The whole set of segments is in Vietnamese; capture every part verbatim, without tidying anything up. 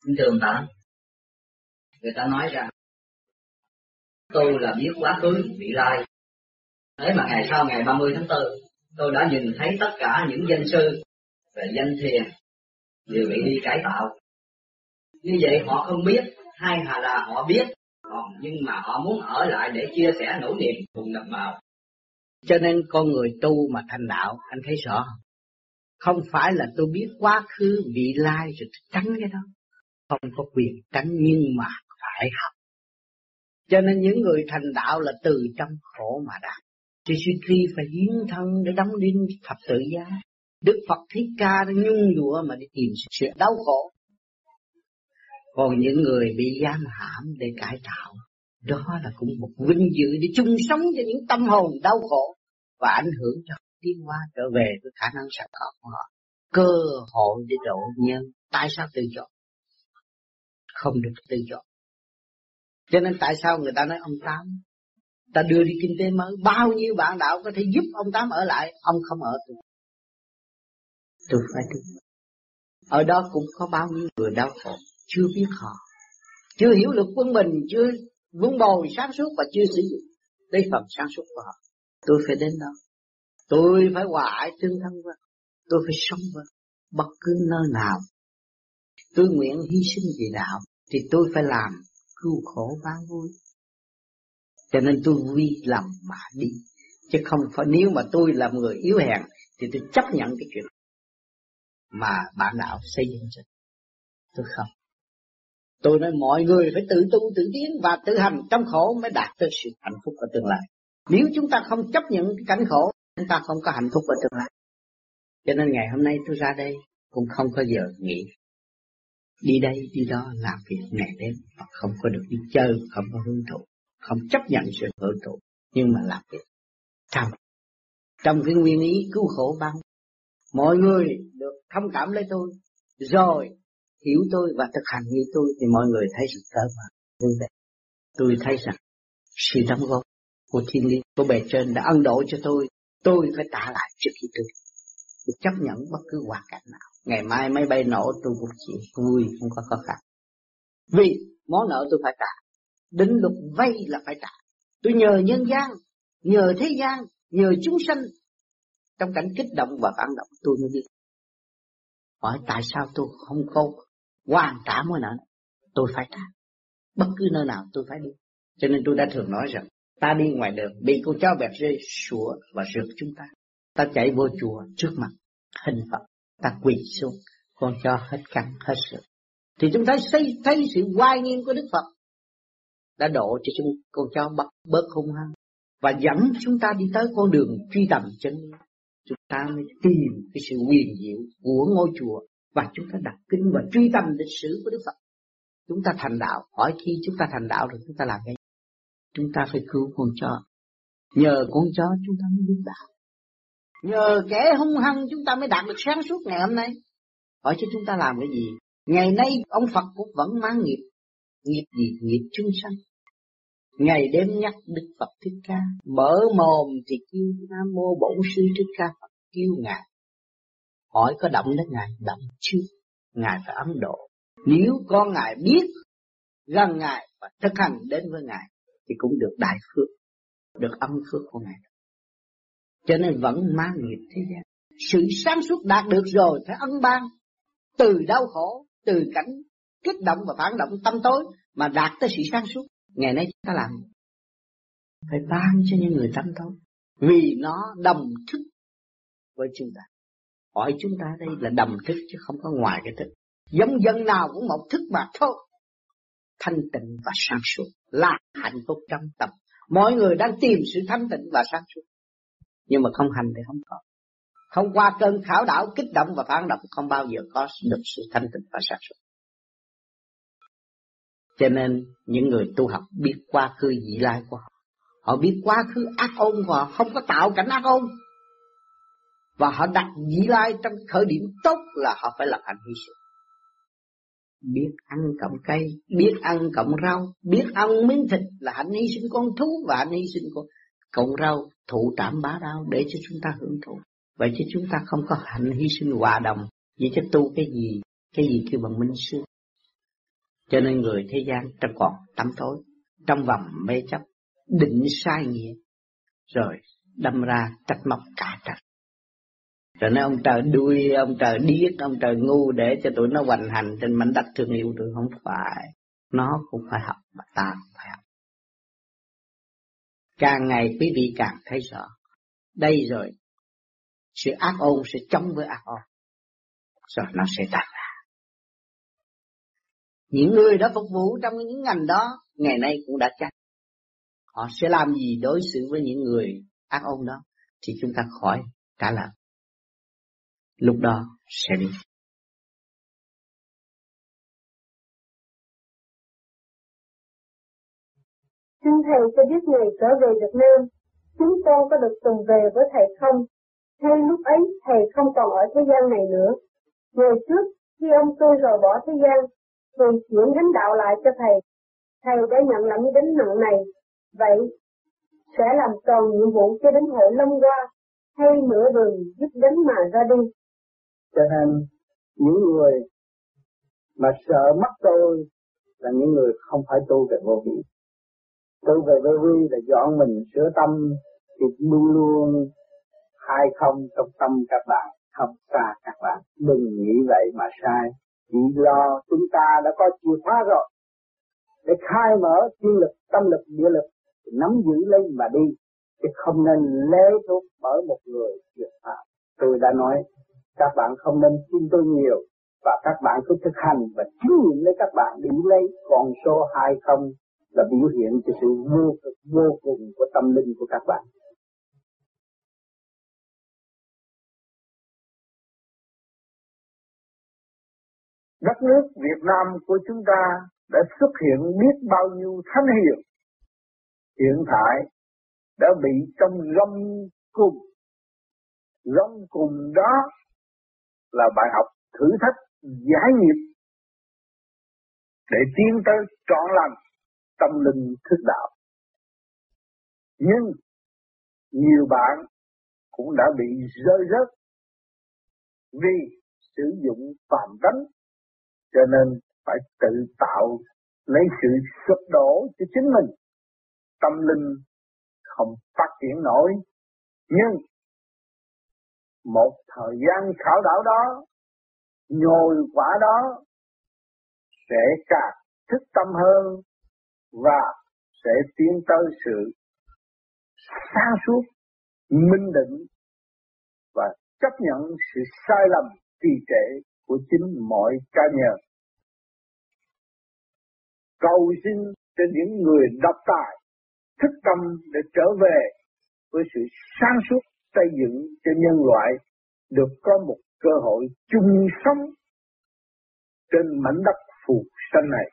Thường ta, người ta nói rằng tôi là biết quá khứ vị lai. Thế mà ngày sau ngày ba mươi tháng tư, tôi đã nhìn thấy tất cả những danh sư về danh thiền đều bị đi cải tạo. Như vậy họ không biết, hay là họ biết, nhưng mà họ muốn ở lại để chia sẻ nỗi niềm cùng đồng bào. Cho nên con người tu mà thành đạo, anh thấy rõ không? Không phải là tôi biết quá khứ vị lai rồi tránh cái đó. Không có quyền tránh, nhưng mà phải học. Cho nên những người thành đạo là từ trong khổ mà đạt. Thì sư Tri phải hiến thân để đóng đinh thập tự giá. Đức Phật Thích Ca đã nhung nhụa mà đi tìm sự đau khổ. Còn những người bị giam hãm để cải tạo, đó là cũng một vinh dự để chung sống cho những tâm hồn đau khổ và ảnh hưởng cho tiến hóa trở về với khả năng sẵn có của họ. Cơ hội để độ nhân. Tại sao tự chọn? Không được tự chọn. Cho nên tại sao người ta nói ông Tám, ta đưa đi kinh tế mới, bao nhiêu bạn đạo có thể giúp ông Tám ở lại, ông không ở tôi. Tôi phải đi. Ở đó cũng có bao nhiêu người đau khổ, chưa biết họ, chưa hiểu được quân bình, chưa vun bồi sáng suốt và chưa sử dụng lấy phần sáng suốt của họ. Tôi phải đến đó. Tôi phải hòa ái tương thân với, tôi phải sống với bất cứ nơi nào. Tôi nguyện hy sinh vì đạo thì tôi phải làm cứu khổ ban vui. Cho nên tôi vì lòng mà đi, chứ không phải nếu mà tôi là người yếu hèn thì tôi chấp nhận cái chuyện mà bạn đạo xây dựng cho tôi. Không. Tôi nói mọi người phải tự tu tự tiến và tự hành trong khổ mới đạt tới sự hạnh phúc ở tương lai. Nếu chúng ta không chấp nhận cái cảnh khổ, chúng ta không có hạnh phúc ở tương lai. Cho nên ngày hôm nay tôi ra đây cũng không có giờ nghỉ. Đi đây đi đó làm việc ngày đêm và không có được đi chơi, không có hưởng thụ, không chấp nhận sự hưởng thụ, nhưng mà làm việc trong trong cái nguyên ý cứu khổ ban. Mọi người được thông cảm lấy tôi, rồi hiểu tôi và thực hành như tôi thì mọi người thấy sự thở mà vui vẻ. Tôi thấy rằng sự đóng góp của thiên liêng, của bề trên đã ân độ cho tôi, tôi phải trả lại trước khi tôi. Tôi chấp nhận bất cứ hoàn cảnh nào. Ngày mai máy bay nổ tôi cũng chịu vui, không có khó khăn. Vì món nợ tôi phải trả. Đến lúc vay là phải trả. Tôi nhờ nhân gian, nhờ thế gian, nhờ chúng sanh. Trong cảnh kích động và phản động tôi mới biết. Hỏi tại sao tôi không có hoàn trả món nợ? Tôi phải trả. Bất cứ nơi nào tôi phải đi. Cho nên tôi đã thường nói rằng ta đi ngoài đường bị con chó bẹt rê sủa và rượt chúng ta. Ta chạy vô chùa trước mặt hình Phật, ta quỳ xuống, con chó hết cắn hết sự. Thì chúng ta thấy, thấy sự oai nghiêm của Đức Phật đã độ cho chúng con chó bớt bớt hung hăng và dẫn chúng ta đi tới con đường truy tầm chân lý. Chúng ta mới tìm cái sự huyền diệu của ngôi chùa và chúng ta đọc kinh và truy tầm lịch sử của Đức Phật. Chúng ta thành đạo, hỏi khi chúng ta thành đạo rồi chúng ta làm cái gì? Chúng ta phải cứu con chó. Nhờ con chó chúng ta mới biết đạo. Nhờ kẻ hung hăng chúng ta mới đạt được sáng suốt ngày hôm nay. Hỏi chứ chúng ta làm cái gì? Ngày nay ông Phật cũng vẫn mang nghiệp. Nghiệp gì? Nghiệp chúng sanh. Ngày đêm nhắc Đức Phật Thích Ca, mở mồm thì kêu Nam Mô Bổn Sư Thích Ca Phật, kêu Ngài. Hỏi có động đến Ngài? Động chưa? Ngài phải ấn độ. Nếu con Ngài biết gần Ngài và thực hành đến với Ngài thì cũng được đại phước, được ân phước của Ngài. Cho nên vẫn mang nghiệp thế gian. Sự sáng suốt đạt được rồi phải ân ban. Từ đau khổ, từ cảnh kích động và phản động tâm tối mà đạt tới sự sáng suốt. Ngày nay chúng ta làm phải ban cho những người tâm tối, vì nó đồng thức với chúng ta. Hỏi chúng ta đây là đồng thức chứ không có ngoài cái thức. Giống dân nào cũng một thức mà thôi. Thanh tịnh và sáng suốt là hạnh phúc trong tâm. Mọi người đang tìm sự thanh tịnh và sáng suốt, nhưng mà không hành thì không có. Không qua cơn khảo đảo kích động và phản động không bao giờ có được sự thanh tịnh và sáng suốt. Cho nên những người tu học biết quá khứ vị lai của họ, họ biết quá khứ ác ôn của họ, không có tạo cảnh ác ôn, và họ đặt vị lai trong khởi điểm tốt là họ phải lập hành hy sinh. Biết ăn cộng cây, biết ăn cộng rau, biết ăn miếng thịt là hạnh hy sinh con thú và hạnh hy sinh con cộng rau, thụ trảm bá đau để cho chúng ta hưởng thụ. Vậy chứ chúng ta không có hạnh hy sinh hòa đồng, vậy chứ tu cái gì, cái gì kêu bằng minh sư. Cho nên người thế gian trong còn tăm tối, trong vòng mê chấp, định sai nghĩa, rồi đâm ra trách móc cả trời. Rồi nói ông trời đuôi, ông trời điếc, ông trời ngu để cho tụi nó hoành hành trên mảnh đất thương yêu tôi. Không phải, nó cũng phải học mà ta cũng phải học. Càng ngày quý vị càng thấy rõ, đây rồi sự ác ôn sẽ chống với ác ôn, rồi nó sẽ đạt ra. Những người đã phục vụ trong những ngành đó ngày nay cũng đã chắc họ sẽ làm gì đối xử với những người ác ôn đó, thì chúng ta khỏi trả lời, lúc đó sẽ đi. Xin Thầy cho biết ngày trở về Việt Nam, chúng con có được tuần về với Thầy không? Hay lúc ấy Thầy không còn ở thế gian này nữa? Ngày trước, khi ông tôi rời bỏ thế gian, rồi chuyển gánh đạo lại cho Thầy, Thầy đã nhận lãnh gánh nặng này. Vậy, sẽ làm tròn nhiệm vụ cho đến hội Long Hoa, hay nửa đường dứt gánh mà ra đi? Cho nên, những người mà sợ mất tôi là những người không phải tu về vô vi. Tu về vô vi là dọn mình sửa tâm, thì luôn luôn hai không trong tâm các bạn, không xa các bạn. Đừng nghĩ vậy mà sai. Chỉ lo chúng ta đã có chìa khóa rồi, để khai mở thiên lực, tâm lực, địa lực, nắm giữ lấy mà đi, chứ không nên lê thuộc bởi một người tuyệt pháp. Tôi đã nói, các bạn không nên tin tôi nhiều, và các bạn cứ thực hành và chứng nghiệm lấy các bạn để lấy con số hai không là biểu hiện cho sự vô cực vô cùng của tâm linh của các bạn. Đất nước Việt Nam của chúng ta đã xuất hiện biết bao nhiêu thánh hiền, hiện tại đã bị trong gông cùng. Gông cùng đó là bài học thử thách giải nghiệp để tiến tới trọn lành tâm linh thức đạo. Nhưng nhiều bạn cũng đã bị rơi rớt vì sử dụng phàm tánh, cho nên phải tự tạo lấy sự sụp đổ cho chính mình. Tâm linh không phát triển nổi, nhưng một thời gian khảo đảo đó, nhồi quả đó sẽ càng thức tâm hơn và sẽ tiến tới sự sáng suốt, minh định và chấp nhận sự sai lầm trì trệ của chính mọi cá nhân. Cầu xin cho những người độc tài thức tâm để trở về với sự sáng suốt, xây dựng cho nhân loại được có một cơ hội chung sống trên mảnh đất phù sanh này.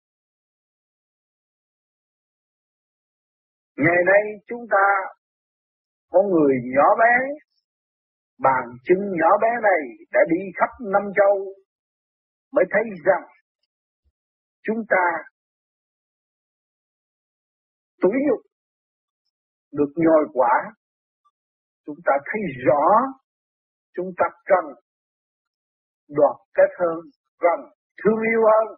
Ngày nay chúng ta có người nhỏ bé, bàn chân nhỏ bé này đã đi khắp năm châu mới thấy rằng chúng ta tủi nhục được nhồi quả. Chúng ta thấy rõ chúng ta cần đoàn kết hơn, cần thương yêu hơn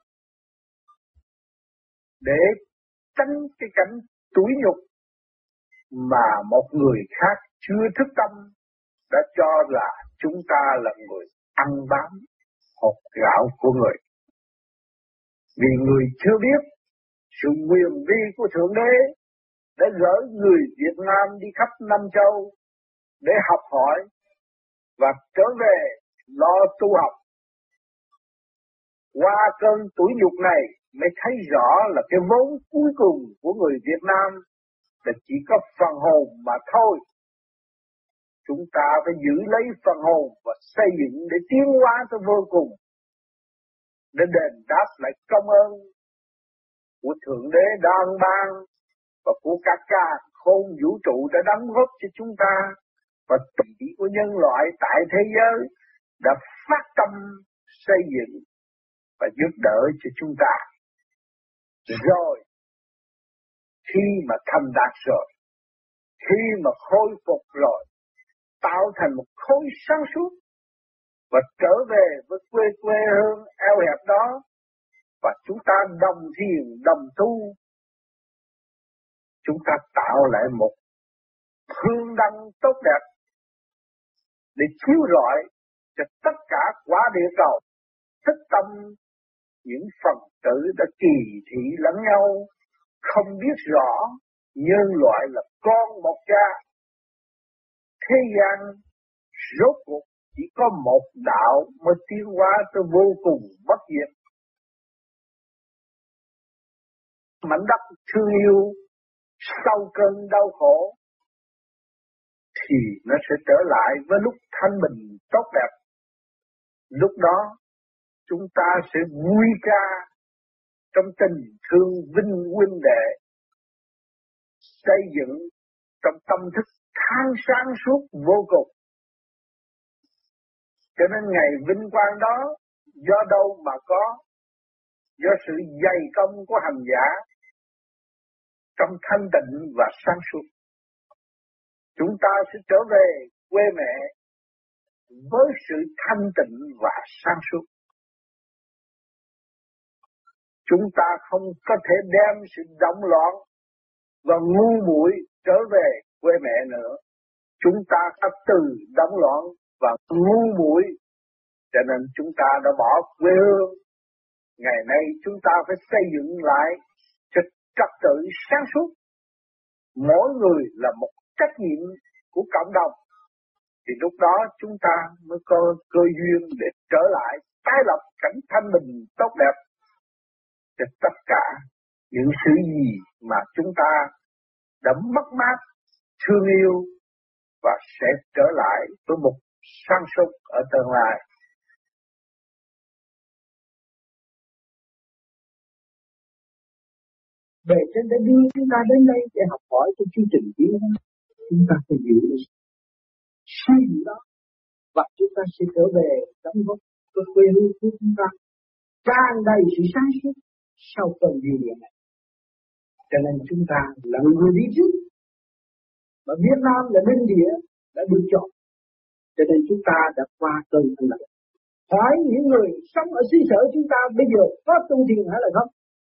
để tránh cái cảnh tủi nhục mà một người khác chưa thức tâm đã cho là chúng ta là người ăn bám hột gạo của người. Vì người chưa biết sự quyền vi của Thượng Đế đã gửi người Việt Nam đi khắp năm châu để học hỏi và trở về lo tu học. Qua cơn tủi nhục này mới thấy rõ là cái vốn cuối cùng của người Việt Nam là chỉ có phần hồn mà thôi. Chúng ta phải giữ lấy phần hồn và xây dựng để tiến hóa tới vô cùng, để đền đáp lại công ơn của Thượng Đế đang ban và của các cả khôn vũ trụ đã đóng góp cho chúng ta, và tỷ của nhân loại tại thế giới đã phát tâm xây dựng và giúp đỡ cho chúng ta. Rồi khi mà thành đạt rồi, khi mà khôi phục rồi, tạo thành một khối sáng suốt và trở về với quê quê hương eo hẹp đó, và chúng ta đồng thiền đồng tu, chúng ta tạo lại một hương đăng tốt đẹp để chiếu rọi cho tất cả quả địa cầu, thức tâm những phần tử đã kỳ thị lẫn nhau, không biết rõ nhân loại là con một cha. Thế gian rốt cuộc chỉ có một đạo mới tiến hóa tới vô cùng bất diệt. Mảnh đất thương yêu sau cơn đau khổ thì nó sẽ trở lại với lúc thanh bình tốt đẹp. Lúc đó chúng ta sẽ vui ca trong tình thương vinh huynh đệ, xây dựng trong tâm thức tháng sáng suốt vô cùng. Cho nên ngày vinh quang đó do đâu mà có? Do sự dày công của hành giả trong thanh tịnh và sáng suốt. Chúng ta sẽ trở về quê mẹ với sự thanh tịnh và sáng suốt. Chúng ta không có thể đem sự động loạn và ngu muội trở về quê mẹ nữa. Chúng ta đã từ động loạn và ngu muội, cho nên chúng ta đã bỏ quê hương. Ngày nay chúng ta phải xây dựng lại cho trật tự sáng suốt. Mỗi người là một trách nhiệm của cộng đồng, thì lúc đó chúng ta mới có cơ duyên để trở lại tái lập cảnh thanh bình tốt đẹp cho tất cả những sự gì mà chúng ta đã mất mát, thương yêu và sẽ trở lại với một sáng suốt ở tương lai. Bề trên đã đưa chúng ta đến đây để học hỏi trong chương trình tiến hóa. Chúng ta phải giữ suy nghĩ đó và chúng ta sẽ trở về đóng góp với quê hương của chúng ta tràn đầy sự sáng suốt sau cơn điều điện này. Cho nên chúng ta là người đi trước, mà Việt Nam là linh địa đã được chọn, cho nên chúng ta đã qua cơn thanh lạnh. Hỏi những người sống ở xứ sở chúng ta bây giờ có tu thiền hay là không?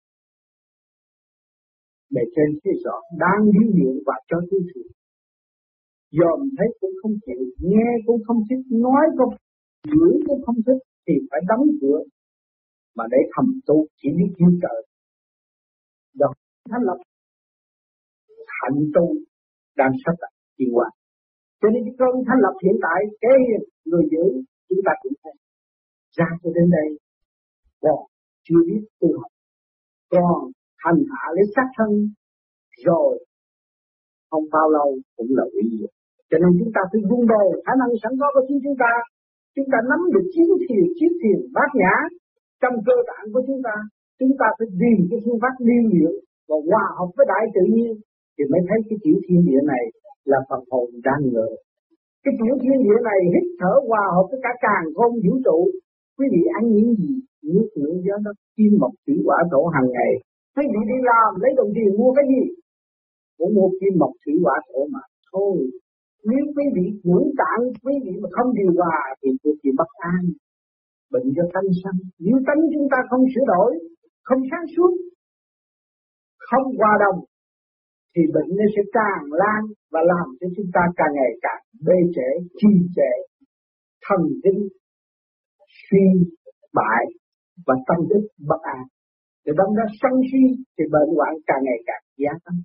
Bề trên phía rõ đang điêu luyện và cho tu thiền. Dòm thấy cũng không chịu, nghe cũng không thích, nói cũng ngửi cũng không thích, thì phải đóng cửa mà để thầm tu, chỉ biết yêu trời. Đó thanh lập hạnh tu đang sắp đặt tiến hóa. Cho nên cái cơn thanh lập hiện tại cái người giữ chúng ta cũng thấy ra cho đến đây còn chưa biết tu học, còn hành hạ lấy sát thân rồi không bao lâu cũng là hủy diệt. Cho nên chúng ta phải vun bồi khả năng sẵn có của chính chúng ta. Chúng ta nắm được chiến thiền, chiến thiền bát nhã trong cơ tạng của chúng ta. Chúng ta phải tìm cái phương pháp liên luyện và hòa hợp với đại tự nhiên thì mới thấy cái tiểu thiên địa này là phần hồn đang ngờ. Cái tiểu thiên địa này hít thở hòa hợp với cả càn khôn vũ trụ. Quý vị ăn những gì? Nước lửa gió đất kim mộc thủy hỏa thổ hàng ngày. Quý vị đi làm lấy đồng tiền mua cái gì? Cũng mua kim mộc thủy hỏa thổ mà thôi. Nếu quý vị ngưỡng tạng quý vị mà không điều hòa thì quý vị bất an, bệnh do tánh sanh. Nếu tánh chúng ta không sửa đổi, không sáng suốt, không hòa đồng thì bệnh nó sẽ tràn lan và làm cho chúng ta càng ngày càng bê trễ, trì trệ, thần kinh suy bại và tâm thức bất an. Để đâm ra sân si thì bệnh hoạn càng ngày càng gia tăng.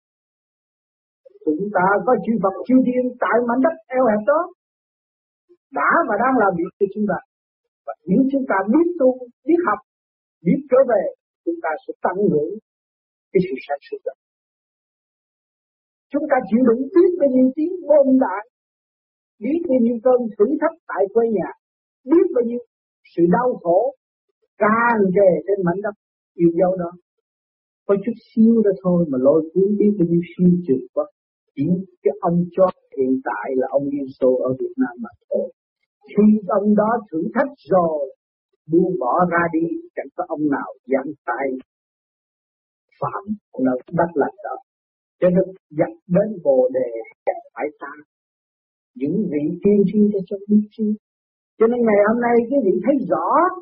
Chúng ta có chư Phật chư Thiên tại mảnh đất eo hẹp đó đã và đang làm việc cho chúng ta. Và nếu chúng ta biết tu, biết học, biết trở về, chúng ta sẽ tận hưởng cái sự sản xuất đó. Chúng ta chịu đựng biết bao nhiêu tiếng bom đạn, biết bao nhiêu cơn thử thách tại quê nhà, biết bao nhiêu sự đau khổ tràn trề trên mảnh đất yêu dấu đó. Có chút xíu đó thôi mà lôi cuốn biết bao nhiêu siêu trường quá. Chỉ cái ông cho hiện tại là ông Liên Xô ở Việt Nam mà thôi. Khi ông đó thử thách rồi buông bỏ ra đi, chẳng có ông nào dám tay phạm nơi đất lành đó. Cho nên dắt đến bồ đề phải ta những vị tiên tri cho cho biết chi. Cho nên ngày hôm nay cái vị thấy rõ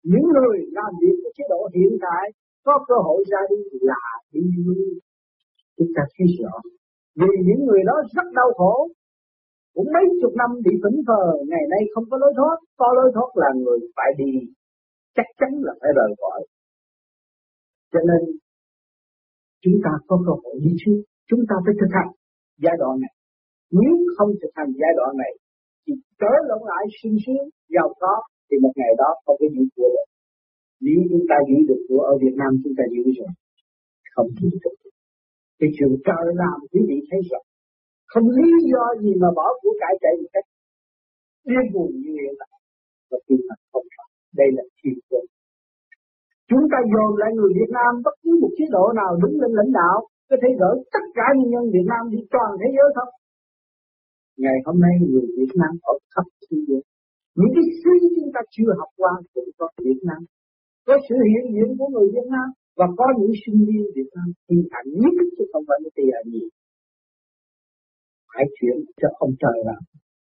Những người làm việc của chế độ hiện tại có cơ hội ra đi là đi chúng ta thấy rõ. Vì những người đó rất đau khổ, cũng mấy chục năm bị phỉnh phờ, ngày nay không có lối thoát. Có lối thoát là người phải đi, chắc chắn là phải rời khỏi. Cho nên chúng ta có cơ hội đi trước, chúng ta phải thực hành giai đoạn này. Nếu không thực hành giai đoạn này thì trở lộn lại sung sướng, giàu có thì một ngày đó không có giữ của được. Nếu chúng ta giữ được của ở Việt Nam chúng ta giữ rồi, không giữ được. Cái chuyện trời làm quý vị thấy rõ, không lý do gì mà bỏ của cải chạy một cách điên cuồng như hiện tại. Và chúng ta không phải, đây là thiên cơ. Chúng ta dồn lại người Việt Nam, bất cứ một chế độ nào đứng lên lãnh đạo có thể gỡ tất cả nhân dân Việt Nam đi toàn thế giới không? Ngày hôm nay người Việt Nam ở khắp thế giới, những cái thứ chúng ta chưa học qua cũng có Việt Nam, có sự hiện diện của người Việt Nam và có những sinh viên Việt Nam thi hành nhất chứ không phải tiền là gì. Hãy chuyển cho ông trời làm.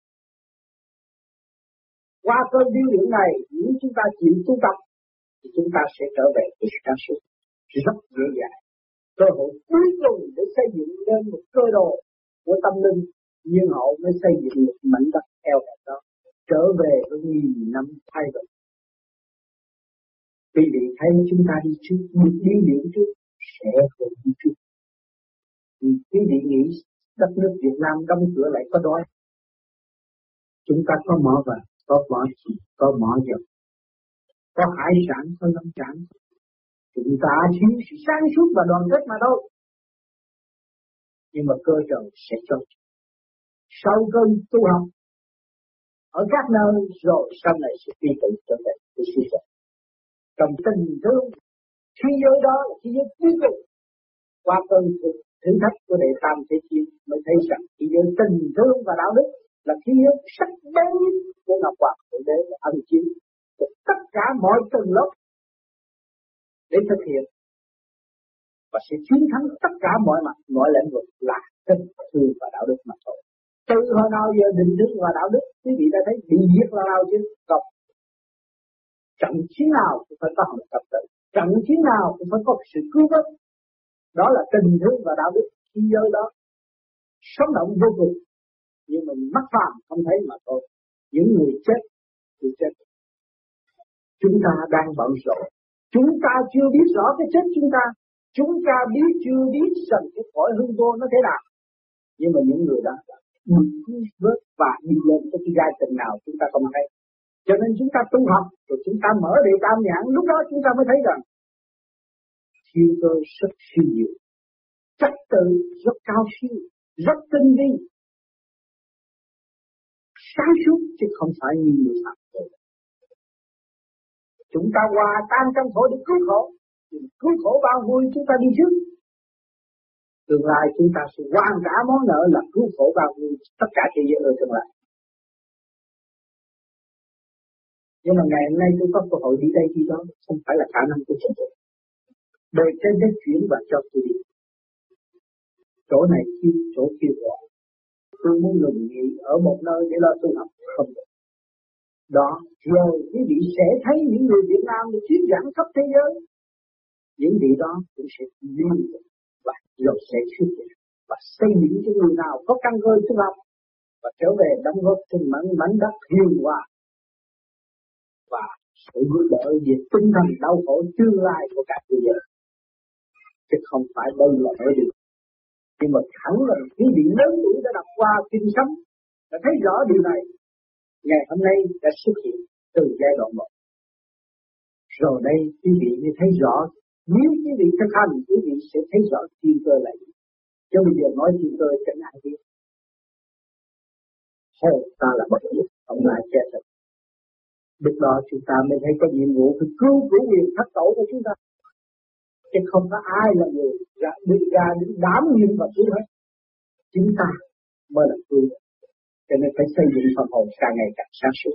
Qua cơn điêu luyện này, nếu chúng ta chịu tu tập thì chúng ta sẽ trở về với sáng suốt rất dễ dàng. Cơ hội cuối cùng để xây dựng lên một cơ đồ của tâm linh, nhưng họ mới xây dựng một mảnh đất eo hẹp đó, trở về với nghìn năm thay đổi. Quý vị thấy chúng ta đi trước, được đi điện trước, sẽ không đi trước. Vì quý vị nghĩ đất nước Việt Nam đóng cửa lại có đói. Chúng ta có mỏ vàng, có mỏ chỉ, có mỏ dầu, có hải sản, có lâm sản. Chúng ta thiếu sự sáng suốt và đoàn kết mà thôi. Nhưng mà cơ trời sẽ cho. Sau cơn tu học ở các nơi rồi sau này sẽ quy tụ trở về với sự sống. Trong tình thương, thế giới đó là thế giới cuối cùng. Qua cơn thử thách của đệ tam thế chiến mới thấy rằng thế giới tình thương và đạo đức là thế giới sắc bén nhất của Ngọc Hoàng Thượng Đế và Ân Chiếu của tất cả mọi tầng lớp để thực hiện và sẽ chiến thắng tất cả mọi mặt, mọi lĩnh vực là tình thương và đạo đức mà thôi. Từ hồi nào giờ định thương và đạo đức quý vị đã thấy bị giết là nào chứ? Không. Trận chiến nào cũng phải có một tập tự, trận chiến nào cũng phải có sự cứu vớt. Đó là tình thương và đạo đức thế giới đó sống động vô cùng, nhưng mình mắt phàm không thấy mà thôi. Những người chết thì chết. Chúng ta đang bận rộn, chúng ta chưa biết rõ cái chết chúng ta, chúng ta biết chưa biết rằng cái cõi hư vô nó thế nào. Nhưng mà những người đó được cứu vớt và đi lên tới cái giai tầng nào chúng ta không thấy. Cho nên chúng ta tu học rồi chúng ta mở đề tam nhãn, lúc đó chúng ta mới thấy rằng thiên cơ rất siêu diệu, trật tự rất cao siêu, rất tinh vi, sáng suốt chứ không phải như người phạm tội. Chúng ta hòa tan trong khổ để cứu khổ, cứu khổ bao vui chúng ta đi trước. Tương lai chúng ta sẽ hoàn trả món nợ là cứu khổ bao vui tất cả thế giới ở tương lai. Nhưng mà ngày hôm nay tôi có cơ hội đi đây đi đó, không phải là khả năng của tôi. Đời trên đất chuyển và cho tôi đi. Chỗ này kêu, chỗ kêu gọi. Tôi muốn ngừng nghỉ ở một nơi để lo tu học, không được. Đó, rồi quý vị sẽ thấy những người Việt Nam được thuyết giảng khắp thế giới. Những vị đó cũng sẽ liên tục và rồi sẽ thuyết giảng và xây dựng cho người nào có căn cơ tu học và trở về đóng góp trên mảnh mảnh đất hiền hòa và sự giúp đỡ về tinh thần đau khổ tương lai của cả thế giới, chứ không phải đâu là ở được. Nhưng mà thẳng là quý vị lớn tuổi đã đọc qua kinh sấm đã thấy rõ điều này. Ngày hôm nay đã xuất hiện từ giai đoạn một. Rồi đây quý vị mới thấy rõ, nếu quý vị thực hành quý vị sẽ thấy rõ thiên cơ là gì. Chứ bây giờ nói thiên cơ chẳng ai biết. Hồn ta là bất diệt, không ai che thật. Lúc đó chúng ta mới thấy có nhiệm vụ phải cứu chủ quyền thất tổ của chúng ta. Chứ không có ai là người ra đi ra đến đảm nhiệm và cứu hết. Chúng ta mới là cứu. Cho nên phải xây dựng phần hồn càng ngày càng sáng suốt.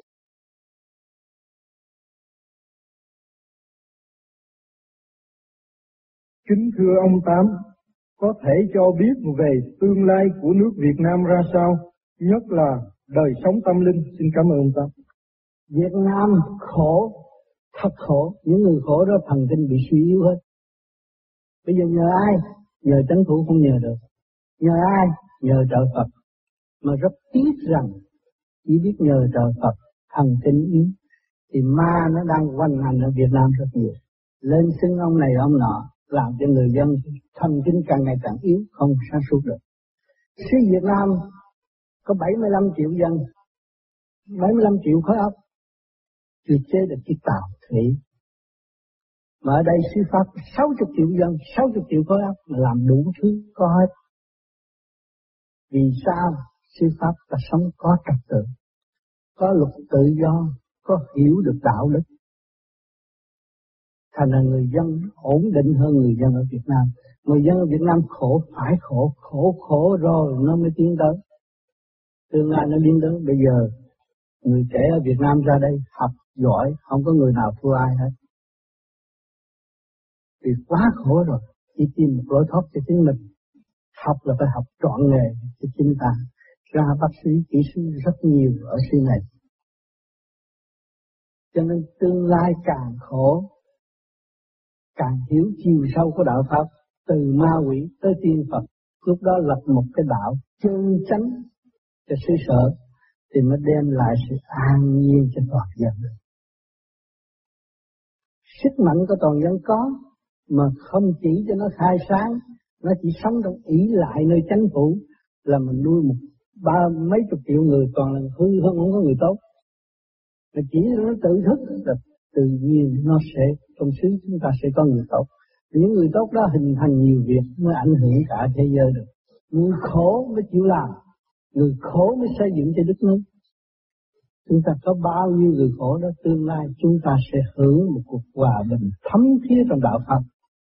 Kính thưa ông Tám, có thể cho biết về tương lai của nước Việt Nam ra sao, nhất là đời sống tâm linh. Xin cảm ơn ông Tám. Việt Nam khổ thật khổ. Những người khổ đó thần kinh bị suy yếu hết. Bây giờ nhờ ai? Nhờ chánh thủ không nhờ được. Nhờ ai? Nhờ trợ Phật. Mà rất tiếc rằng chỉ biết nhờ trợ Phật, thần kinh yếu, thì ma nó đang hoành hành ở Việt Nam rất nhiều. Lên xưng ông này ông nọ, làm cho người dân thần kinh càng ngày càng yếu, không sáng suốt được. Khi Việt Nam có bảy mươi lăm triệu dân, bảy mươi lăm triệu khối óc, chưa chế được chiếc tàu thủy. Mà ở đây sư Pháp sáu mươi triệu dân, sáu mươi triệu khối óc mà làm đủ thứ có hết. Vì sao? Sư Pháp ta sống có trật tự, có luật tự do, có hiểu được đạo đức. Thành là người dân ổn định hơn người dân ở Việt Nam. Người dân ở Việt Nam khổ, phải khổ, khổ khổ rồi nó mới tiến tới. Tương lai nó tiến tới. Bây giờ người trẻ ở Việt Nam ra đây học giỏi, không có người nào thua ai hết. Vì quá khổ rồi, chỉ tìm một lối thoát cho chính mình. Học là phải học trọn nghề cho chính ta. Ra bác sĩ, kỹ sư rất nhiều ở xứ này. Cho nên tương lai càng khổ, càng hiểu chiều sâu của đạo Pháp, từ ma quỷ tới tiên Phật, lúc đó lập một cái đạo chân chánh cho xứ sở, thì mới đem lại sự an nhiên cho toàn dân. Sức mạnh của toàn dân có, mà không chỉ cho nó khai sáng, nó chỉ sống trong ỷ lại nơi chánh phủ, là mình nuôi một ba mấy chục triệu người toàn là hư hơn, không có người tốt. Mà chỉ nó tự thức là tự nhiên nó sẽ, trong xứ chúng ta sẽ có người tốt. Những người tốt đó hình thành nhiều việc mới ảnh hưởng cả thế giới được. Người khổ mới chịu làm, người khổ mới xây dựng cho đất nước. Chúng ta có bao nhiêu người khổ đó, tương lai chúng ta sẽ hưởng một cuộc hòa bình thấm thía trong đạo Pháp.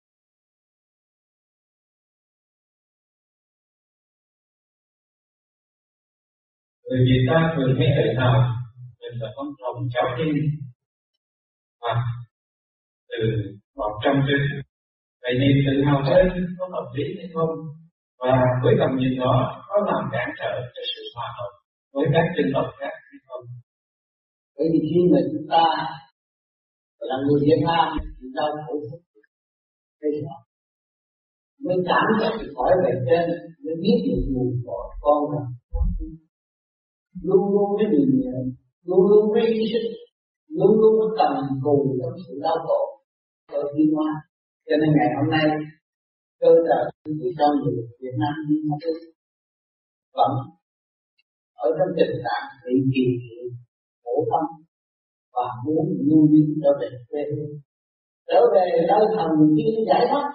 Người Việt Nam thường hay tự hào mình là con rồng cháu Trinh, hoặc từ bọt trong trứng. Vậy niềm tự hào trên có hợp lý hay không? Và với tầm nhìn đó có làm cản trở cho sự hòa hợp với các dân tộc khác hay không? Bởi vì khi mà chúng ta là người Việt Nam, chúng ta khổ phúc thế nào? Mới cảm nhận khỏi về trên, mới biết được nguồn cội con rằng luôn luôn cái điều nhẹ, luôn luôn cái hy sinh, luôn luôn cái tầm cù trong sự đau khổ ở Việt Nam. Cho nên ngày hôm nay cơ trời thì cho người Việt Nam đi mất vẫn ở trong tình trạng bị kỳ thị, khổ tâm và muốn lưu luyến trở về quê hương, trở về nơi thần tiên giải thoát.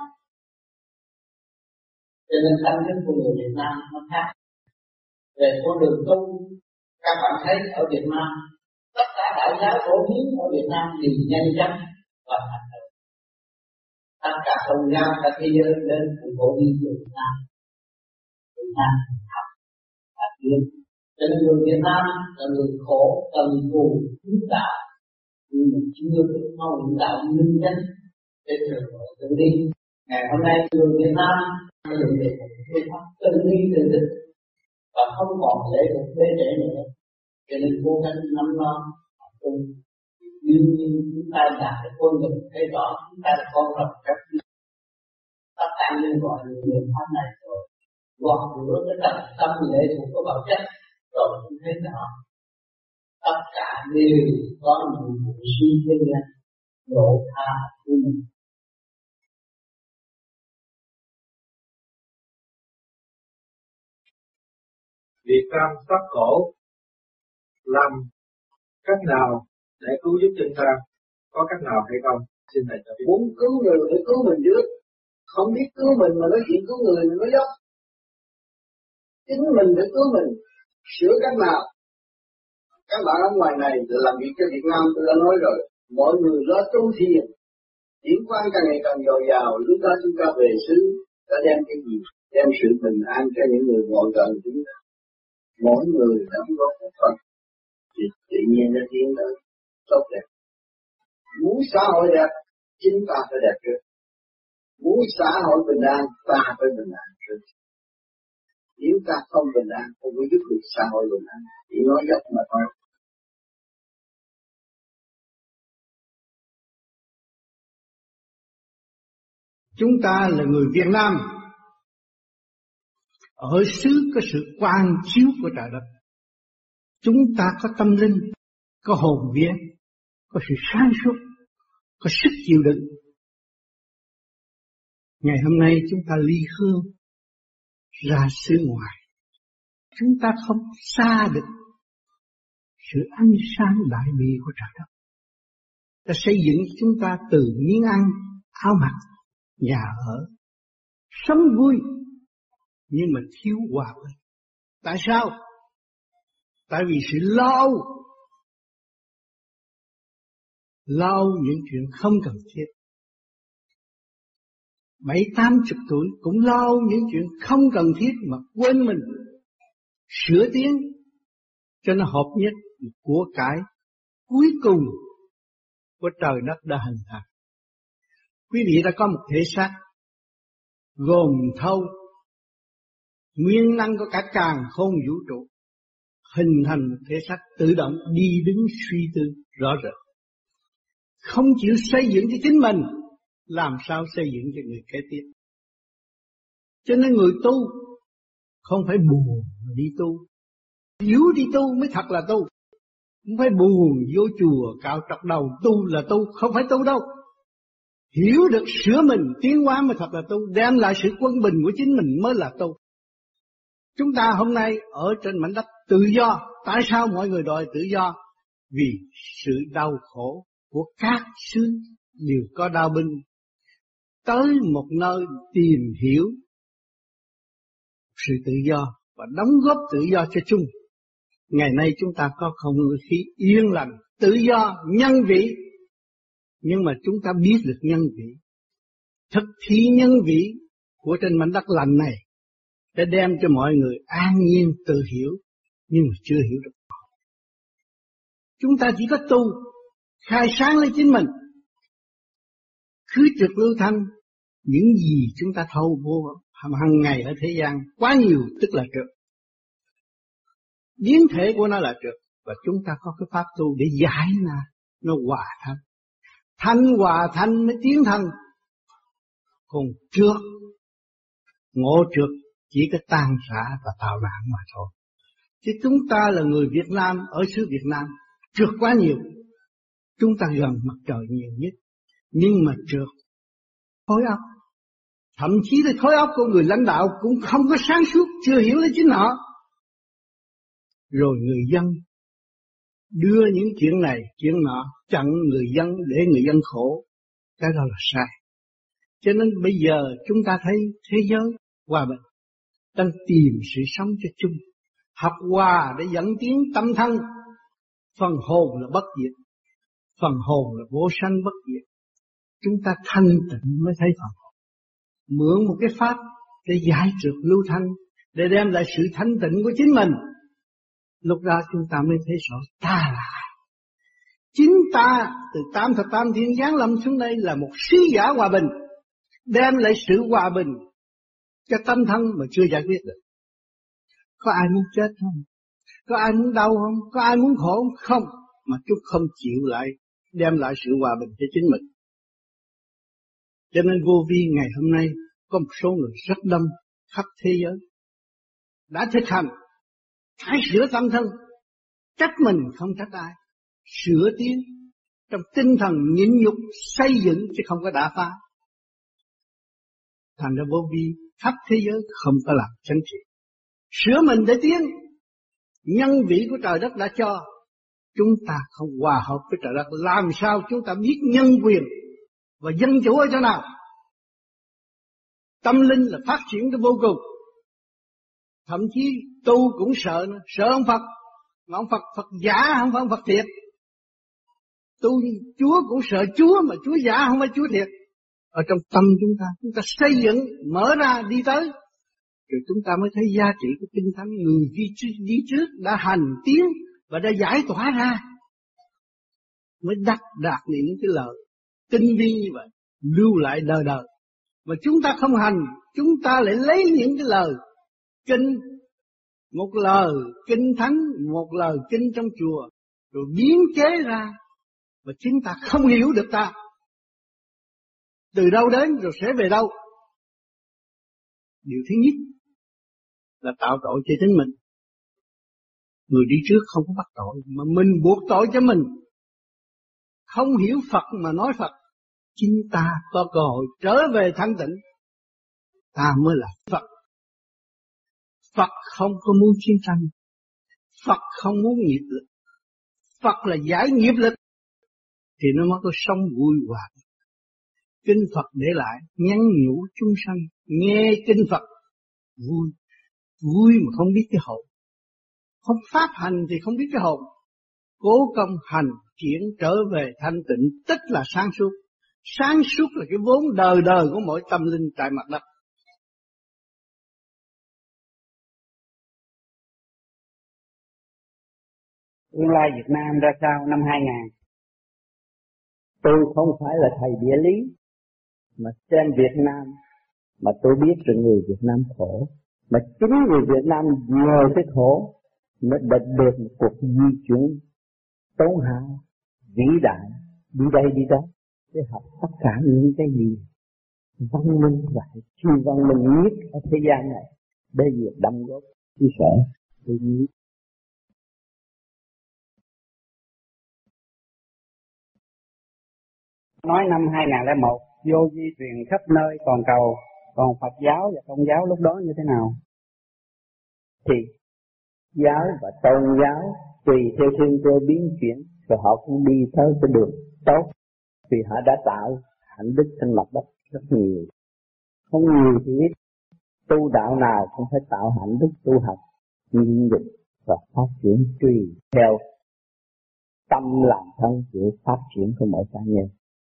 Cho nên tâm thức của người Việt Nam nó khác. Về con đường tu, các bạn thấy ở Việt Nam, tất cả đại giáo phổ biến ở Việt Nam đều nhanh chóng và thành tựu. Tất cả tôn giáo cả thế giới đến cũng phổ biến của Việt Nam. Việt Nam học và tiến. Cho nên người Việt Nam là người khổ, cần cù, hướng đạo, nhưng mà chưa được mau hướng đạo minh chánh để trở về tự đi. Ngày hôm nay người Việt Nam đã được về một phương pháp tự đi tự thức và không còn lễ tục bế trễ nữa. Cho nên cố gắng nắm nó học tu. Đương nhiên chúng ta đạt được con người thấy rõ chúng ta là con rồng các thứ. Tất cả những gọi là người pháp này rồi gọt rửa cái tầm tâm lễ thuộc của bảo chất rồi cũng thấy rõ. Tất cả đều có những vụ suy thế gian độ tha của mình. Việt Nam phát khổ làm cách nào để cứu giúp chúng ta, có cách nào hay không? Xin thầy cho biết. Muốn cứu người phải cứu mình trước, không biết cứu mình mà nói chuyện cứu người mình nói dốc. Chính mình phải cứu mình, sửa cách nào? Các bạn ở ngoài này làm việc cho Việt Nam tôi đã nói rồi, mọi người lo tu thiền, điển quang càng ngày càng dồi dào, lúc đó chúng ta về xứ đã đem cái gì? Đem sự bình an cho những người ngồi gần chúng ta. Mỗi người đóng góp một phần thì tự nhiên nó tiến tới tốt đẹp. Muốn xã hội đẹp, chính ta phải đẹp trước. Muốn xã hội bình an, ta phải bình an trước. Nếu ta không bình an, không có giúp được xã hội bình an, chỉ nói dốc mà thôi. Chúng ta là người Việt Nam, ở xứ có sự quang chiếu của trời đất. Chúng ta có tâm linh, có hồn vía, có sự sáng suốt, có sức chịu đựng. Ngày hôm nay chúng ta ly hương ra xứ ngoài, chúng ta không xa được sự ánh sáng đại bi của trời đất. Ta xây dựng chúng ta từ miếng ăn, áo mặc, nhà ở, sống vui, nhưng mà thiếu hòa bình. Tại sao? Tại vì sự lo âu, lo âu những chuyện không cần thiết. Bảy tám chục tuổi cũng lo âu những chuyện không cần thiết mà quên mình sửa tiến cho nó hợp nhất của cải cuối cùng của trời đất đã hình thành. Quý vị đã có một thể xác gồm thâu nguyên năng của cả càn khôn vũ trụ, hình thành một thể xác tự động đi đứng suy tư rõ rệt, không chịu xây dựng cho chính mình, làm sao xây dựng cho người kế tiếp. Cho nên người tu không phải buồn đi tu, hiểu đi tu mới thật là tu. Không phải buồn vô chùa cạo trọc đầu tu là tu, không phải tu đâu. Hiểu được sửa mình tiến hóa mới thật là tu, đem lại sự quân bình của chính mình mới là tu. Chúng ta hôm nay ở trên mảnh đất tự do. Tại sao mọi người đòi tự do? Vì sự đau khổ của các xứ đều có đau binh. Tới một nơi tìm hiểu sự tự do và đóng góp tự do cho chung. Ngày nay chúng ta có không khí yên lành, tự do, nhân vị. Nhưng mà chúng ta biết được nhân vị, thực thi nhân vị của trên mảnh đất lành này để đem cho mọi người an nhiên tự hiểu, nhưng mà chưa hiểu được. Chúng ta chỉ có tu, khai sáng lấy chính mình, khứ trực lưu thanh. Những gì chúng ta thâu vô hàng ngày ở thế gian quá nhiều tức là trượt. Biến thể của nó là trượt. Và chúng ta có cái pháp tu để giải nó, nó hòa thanh. Thanh hòa thanh mới tiến thanh. Còn trượt, ngộ trượt chỉ có tan rã và tạo nạn mà thôi. Chứ chúng ta là người Việt Nam, ở xứ Việt Nam, trượt quá nhiều. Chúng ta gần mặt trời nhiều nhất, nhưng mà trượt khối óc. Thậm chí là khối óc của người lãnh đạo cũng không có sáng suốt, chưa hiểu lấy chính họ. Rồi người dân đưa những chuyện này, chuyện nọ, chặn người dân để người dân khổ. Cái đó là sai. Cho nên bây giờ chúng ta thấy thế giới hòa bình, đang tìm sự sống cho chung. Học hòa để dẫn tiến tâm thân. Phần hồn là bất diệt, phần hồn là vô sanh bất diệt. Chúng ta thanh tịnh mới thấy phần hồn. Mượn một cái pháp để giải trượt lưu thanh, để đem lại sự thanh tịnh của chính mình. Lúc đó chúng ta mới thấy rõ ta là ai. Chính ta từ tam thập tam thiên giáng lâm xuống đây là một sứ giả hòa bình, đem lại sự hòa bình cho tâm thân mà chưa giải quyết được. Có ai muốn chết không? Có ai muốn đau không? Có ai muốn khổ không? Không, mà chúng không chịu lại đem lại sự hòa bình cho chính mình. Cho nên vô vi ngày hôm nay có một số người rất đông khắp thế giới đã thực hành, phải sửa tâm thân, trách mình không trách ai, sửa tiến trong tinh thần nhịn nhục xây dựng chứ không có đả phá. Thành ra vô vi khắp thế giới không có làm chánh trị, sửa mình để tiến. Nhân vị của trời đất đã cho, chúng ta không hòa hợp với trời đất, làm sao chúng ta biết nhân quyền và dân chủ ở chỗ nào? Tâm linh là phát triển tới vô cùng. Thậm chí tu cũng sợ, sợ ông Phật, mà ông Phật Phật giả không phải ông Phật thiệt. Tu Chúa cũng sợ Chúa, mà Chúa giả không phải Chúa thiệt. Ở trong tâm chúng ta, chúng ta xây dựng, mở ra đi tới, rồi chúng ta mới thấy giá trị của Kinh Thánh. Người đi, đi trước đã hành tiến và đã giải tỏa ra, mới đắc đạt những cái lời tinh vi như vậy, lưu lại đời đời. Mà chúng ta không hành, chúng ta lại lấy những cái lời kinh, một lời kinh thánh, một lời kinh trong chùa, rồi biến chế ra, và chính ta không hiểu được ta. từ đâu đến rồi sẽ về đâu. Điều thứ nhất là tạo tội cho chính mình. Người đi trước không có bắt tội, mà mình buộc tội cho mình. Không hiểu Phật mà nói Phật, chính ta có cơ hội trở về thanh tịnh. Ta mới là Phật. Phật không có muốn chiến tranh. Phật không muốn nghiệp lực. Phật là giải nghiệp lực, thì nó mới có sống vui hòa. Kinh Phật để lại nhắn nhủ chúng sanh, nghe kinh Phật vui, vui mà không biết cái hồn. Không pháp hành thì không biết cái hồn. Cố công hành chuyển trở về thanh tịnh, tức là sáng suốt. Sáng suốt là cái vốn đời đời của mỗi tâm linh tại mặt đất. Tương lai Việt Nam ra sao năm hai nghìn? Tôi không phải là thầy địa lý, mà xem Việt Nam mà tôi biết rằng người Việt Nam khổ. Mà chính người Việt Nam nhờ cái khổ mới đạt được một cuộc di chuyển tốn hao vĩ đại, đi đây đi đó để học tất cả những cái gì văn minh và siêu văn minh nhất ở thế gian này để việc đóng góp chia sẻ với nhau. Nói năm hai nghìn lẻ một vô di truyền khắp nơi toàn cầu, còn Phật giáo và Công giáo lúc đó như thế nào? Thì giáo và tôn giáo tùy theo thiên cơ biến chuyển, rồi họ cũng đi tới cái đường tốt, vì họ đã tạo hạnh đức trên mặt đất rất nhiều. Không nhiều thì ít, tu đạo nào cũng phải tạo hạnh đức tu học, nhịn nhục và phát triển tùy theo tâm làm thân của phát triển của mỗi cá nhân.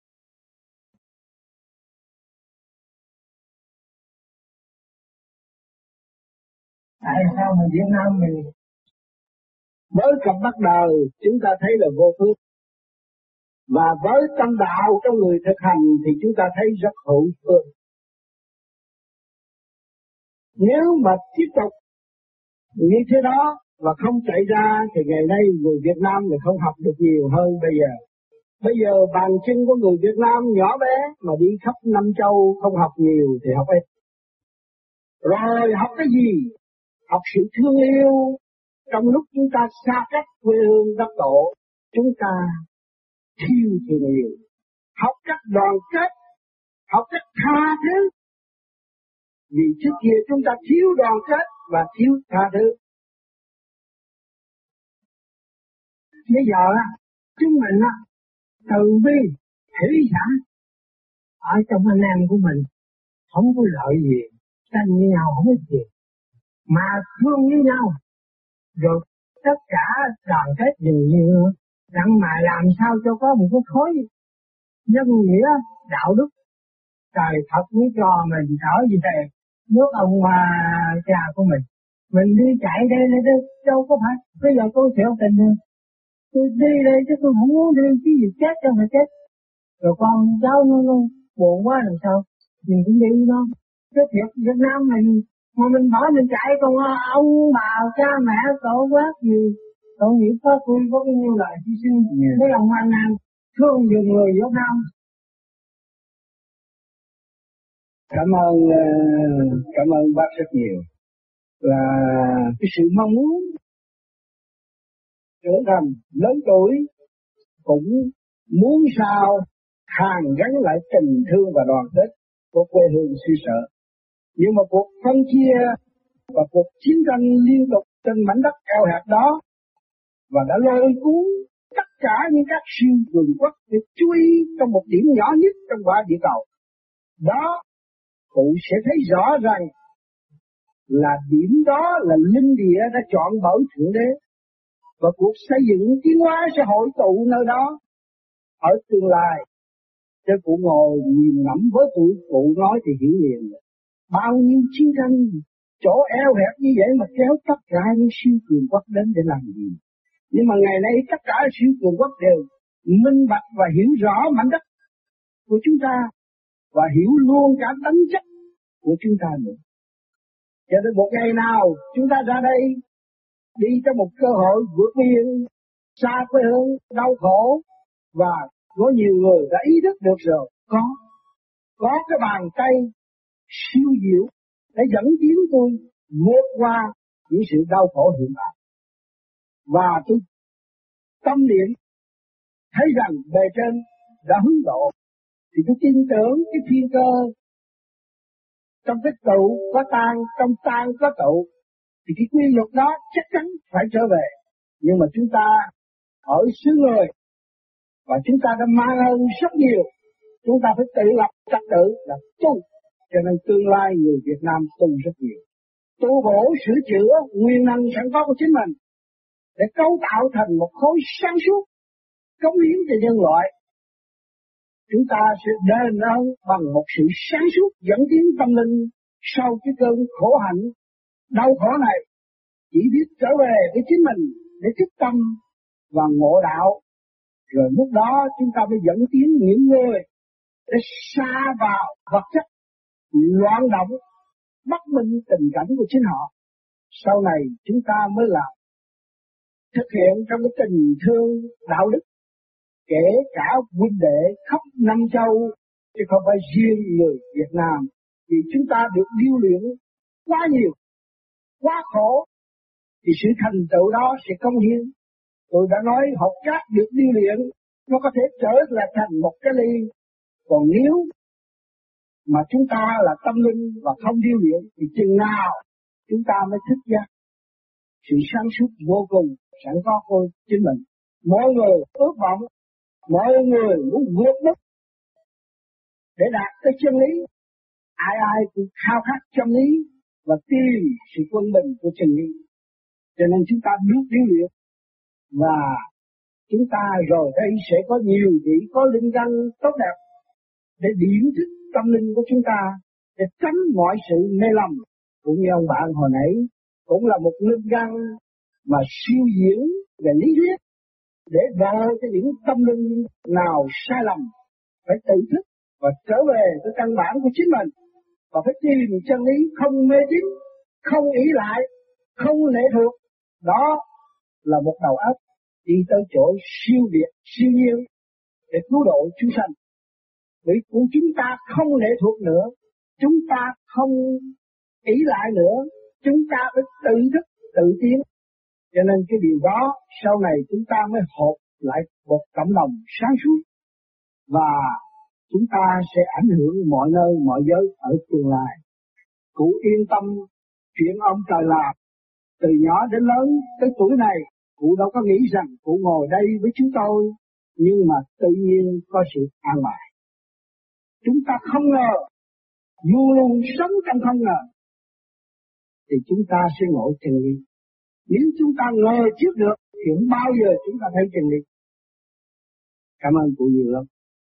Tại sao mà Việt Nam mình mới cập bắt đời chúng ta thấy là vô phước, và với tâm đạo trong người thực hành thì chúng ta thấy rất hữu phước. Nếu mà tiếp tục như thế đó và không chạy ra thì ngày nay người Việt Nam thì không học được nhiều hơn bây giờ. Bây giờ bàn chân của người Việt Nam nhỏ bé mà đi khắp năm châu không học nhiều thì học ít. Rồi học cái gì? Học sự thương yêu. Trong lúc chúng ta xa cách quê hương đất tổ, chúng ta thiếu thương yêu. Học cách đoàn kết, học cách tha thứ. Vì trước kia chúng ta thiếu đoàn kết và thiếu tha thứ. Bây giờ chúng mình từ bi, thủy sản ở trong anh em của mình không có lợi gì, tranh như nhau không có gì, mà thương với nhau, rồi tất cả đoàn kết đều như rằng mà làm sao cho có một cái khối nhân nghĩa đạo đức. Trời Phật mới cho mình trở về thề nước ông mà cha của mình. Mình đi chạy đây đây đây đâu có phải. Bây giờ tôi sẽ tình thương. Tôi đi đây chứ tôi không muốn đi, cái gì chết cho phải chết. Rồi con cháu nó, nó buồn quá làm sao? Mình cũng đi đó. Cái thiệt Việt Nam mình mà mình bỏ mình chạy, còn ông bà cha mẹ tổ quát gì tội nghiệp có tôi có bao nhiêu lời hy sinh với lòng anh em thương nhiều người Việt Nam. Cảm ơn cảm ơn bác rất nhiều. Là cái sự mong muốn trưởng thành lớn tuổi cũng muốn sao hàn gắn lại tình thương và đoàn kết của quê hương xứ sở. Nhưng mà cuộc phân chia và cuộc chiến tranh liên tục trên mảnh đất eo hẹp đó và đã lôi cuốn tất cả những các siêu cường quốc để chú ý trong một điểm nhỏ nhất trong quả địa cầu. Đó, cụ sẽ thấy rõ rằng là điểm đó là linh địa đã chọn bởi Thượng Đế, và cuộc xây dựng tiến hóa sẽ hội tụ nơi đó ở tương lai. Cho cụ ngồi nhìn ngẫm với tụi cụ nói thì hiểu liền. Bao nhiêu chiến tranh, chỗ eo hẹp như vậy mà kéo tất cả những siêu cường quốc đến để làm gì? Nhưng mà ngày nay tất cả siêu cường quốc đều minh bạch và hiểu rõ mảnh đất của chúng ta, và hiểu luôn cả tính chất của chúng ta nữa. Cho đến một ngày nào chúng ta ra đây đi trong một cơ hội vượt biên xa quê hương đau khổ, và có nhiều người đã ý thức được rồi, có có cái bàn tay siêu diệu để dẫn tiến tôi vượt qua những sự đau khổ hiện tại. Và tôi tâm niệm thấy rằng bề trên đã hướng độ, thì tôi tin tưởng cái thiên cơ trong cái tụ có tan, trong tan có tụ, thì cái quy luật đó chắc chắn phải trở về. Nhưng mà chúng ta ở xứ người và chúng ta đã mang ơn rất nhiều, chúng ta phải tự lập trật tự là tu. Cho nên tương lai người Việt Nam tu rất nhiều, tu bổ sửa chữa nguyên năng sẵn có của chính mình để cấu tạo thành một khối sáng suốt, cống hiến cho nhân loại. Chúng ta sẽ đền ơn bằng một sự sáng suốt dẫn tiến tâm linh sau cái cơn khổ hạnh đau khổ này, chỉ biết trở về với chính mình để thức tâm và ngộ đạo. Rồi lúc đó chúng ta mới dẫn tiến những người để xa vào vật chất loạn động, bất minh tình cảnh của chính họ. Sau này chúng ta mới làm thực hiện trong cái tình thương đạo đức, kể cả huynh đệ khắp năm châu, chứ không phải riêng người Việt Nam. Vì chúng ta được điêu luyện quá nhiều, quá khổ, thì sự thành tựu đó sẽ công hiến. Tôi đã nói học cát được điêu luyện, nó có thể trở lại thành một cái ly. Còn nếu mà chúng ta là tâm linh và không điêu luyện, thì chừng nào chúng ta mới thức giác sự sáng suốt vô cùng sẵn có của chính mình. Mỗi người ước vọng, mọi người muốn vượt mức để đạt tới chân lý. Ai ai cũng khao khát chân lý và tìm sự quân bình của chân lý. Cho nên chúng ta biết điêu luyện, và chúng ta rồi đây sẽ có nhiều vị có linh căn tốt đẹp để điểm thức tâm linh của chúng ta, để tránh mọi sự mê lầm. Cũng như ông bạn hồi nãy cũng là một linh căn mà siêu diễn về lý thuyết, để đợi cho những tâm linh nào sai lầm phải tự thức và trở về với căn bản của chính mình, và phải tìm chân lý, không mê tín, không ỷ lại, không lệ thuộc. Đó là một đầu óc đi tới chỗ siêu việt, siêu nhiên để cứu độ chúng sanh. Vì của chúng ta không lệ thuộc nữa, chúng ta không ỷ lại nữa, chúng ta phải tự thức, tự tiến. Cho nên cái điều đó sau này chúng ta mới họp lại một cộng đồng sáng suốt, và chúng ta sẽ ảnh hưởng mọi nơi mọi giới ở tương lai. Cụ yên tâm chuyện ông trời làm. Từ nhỏ đến lớn tới tuổi này, cụ đâu có nghĩ rằng cụ ngồi đây với chúng tôi, nhưng mà tự nhiên có sự an bài. Chúng ta không ngờ, luôn luôn sống trong không ngờ, thì chúng ta sẽ ngộ chân lý. Nếu chúng ta ngờ trước được, thì không bao giờ chúng ta thấy chân lý. Cảm ơn cụ nhiều lắm.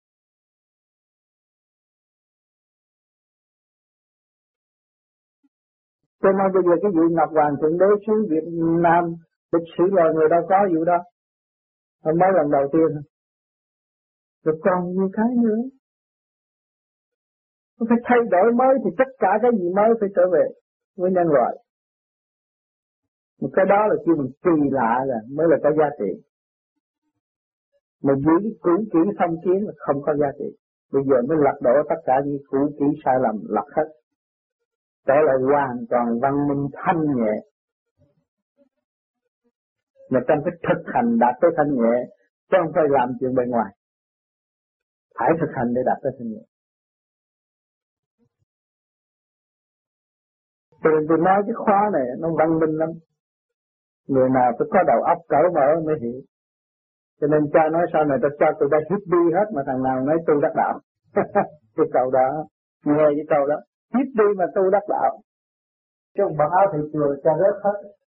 Cho nên bây giờ cái vụ Ngọc Hoàng Thượng Đế xuống Việt Nam lịch sử loài người đâu có vụ đó. Không mới lần đầu tiên. Rồi còn nhiều cái nữa. Nó phải thay đổi mới thì tất cả cái gì mới phải trở về với nhân loại. Một cái đó là kêu mình kỳ lạ là mới là có giá trị. Một giữ cũ kỹ phong kiến là không có giá trị. Bây giờ mới lật đổ tất cả những cũ kỹ sai lầm, lật hết. Trở lại hoàn toàn văn minh thanh nhẹ. Mà trong cái thực hành đạt tới thanh nhẹ, chứ không phải làm chuyện bên ngoài. Phải thực hành để đạt tới thanh nhẹ. Cho nên tôi nói cái khóa này nó văn minh lắm. Người nào phải có đầu óc cởi mở mới hiểu. Cho nên cha nói sau này ta cho tôi đã hippie hết, mà thằng nào nói tu đắc đạo. Cái câu đó, nghe cái câu đó, hippie mà tu đắc đạo. Chứ không bằng áo thị trường cha rớt hết.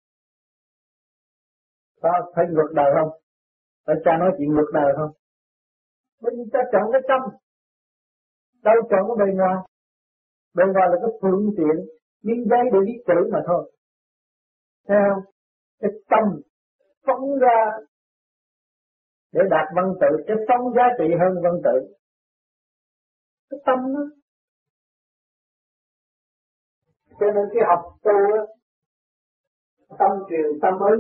Có phải ngược đời không? Phải cha nói chuyện ngược đời không? Bởi vì ta chọn cái tâm, đâu chọn cái bề ngoài. Bề ngoài là cái phương tiện, miếng giấy để viết chữ mà thôi. Thấy không? Cái tâm phóng ra để đạt văn tự, cái phóng giá trị hơn văn tự. Cái tâm đó. Cho nên cái học tu á, tâm truyền tâm ấy,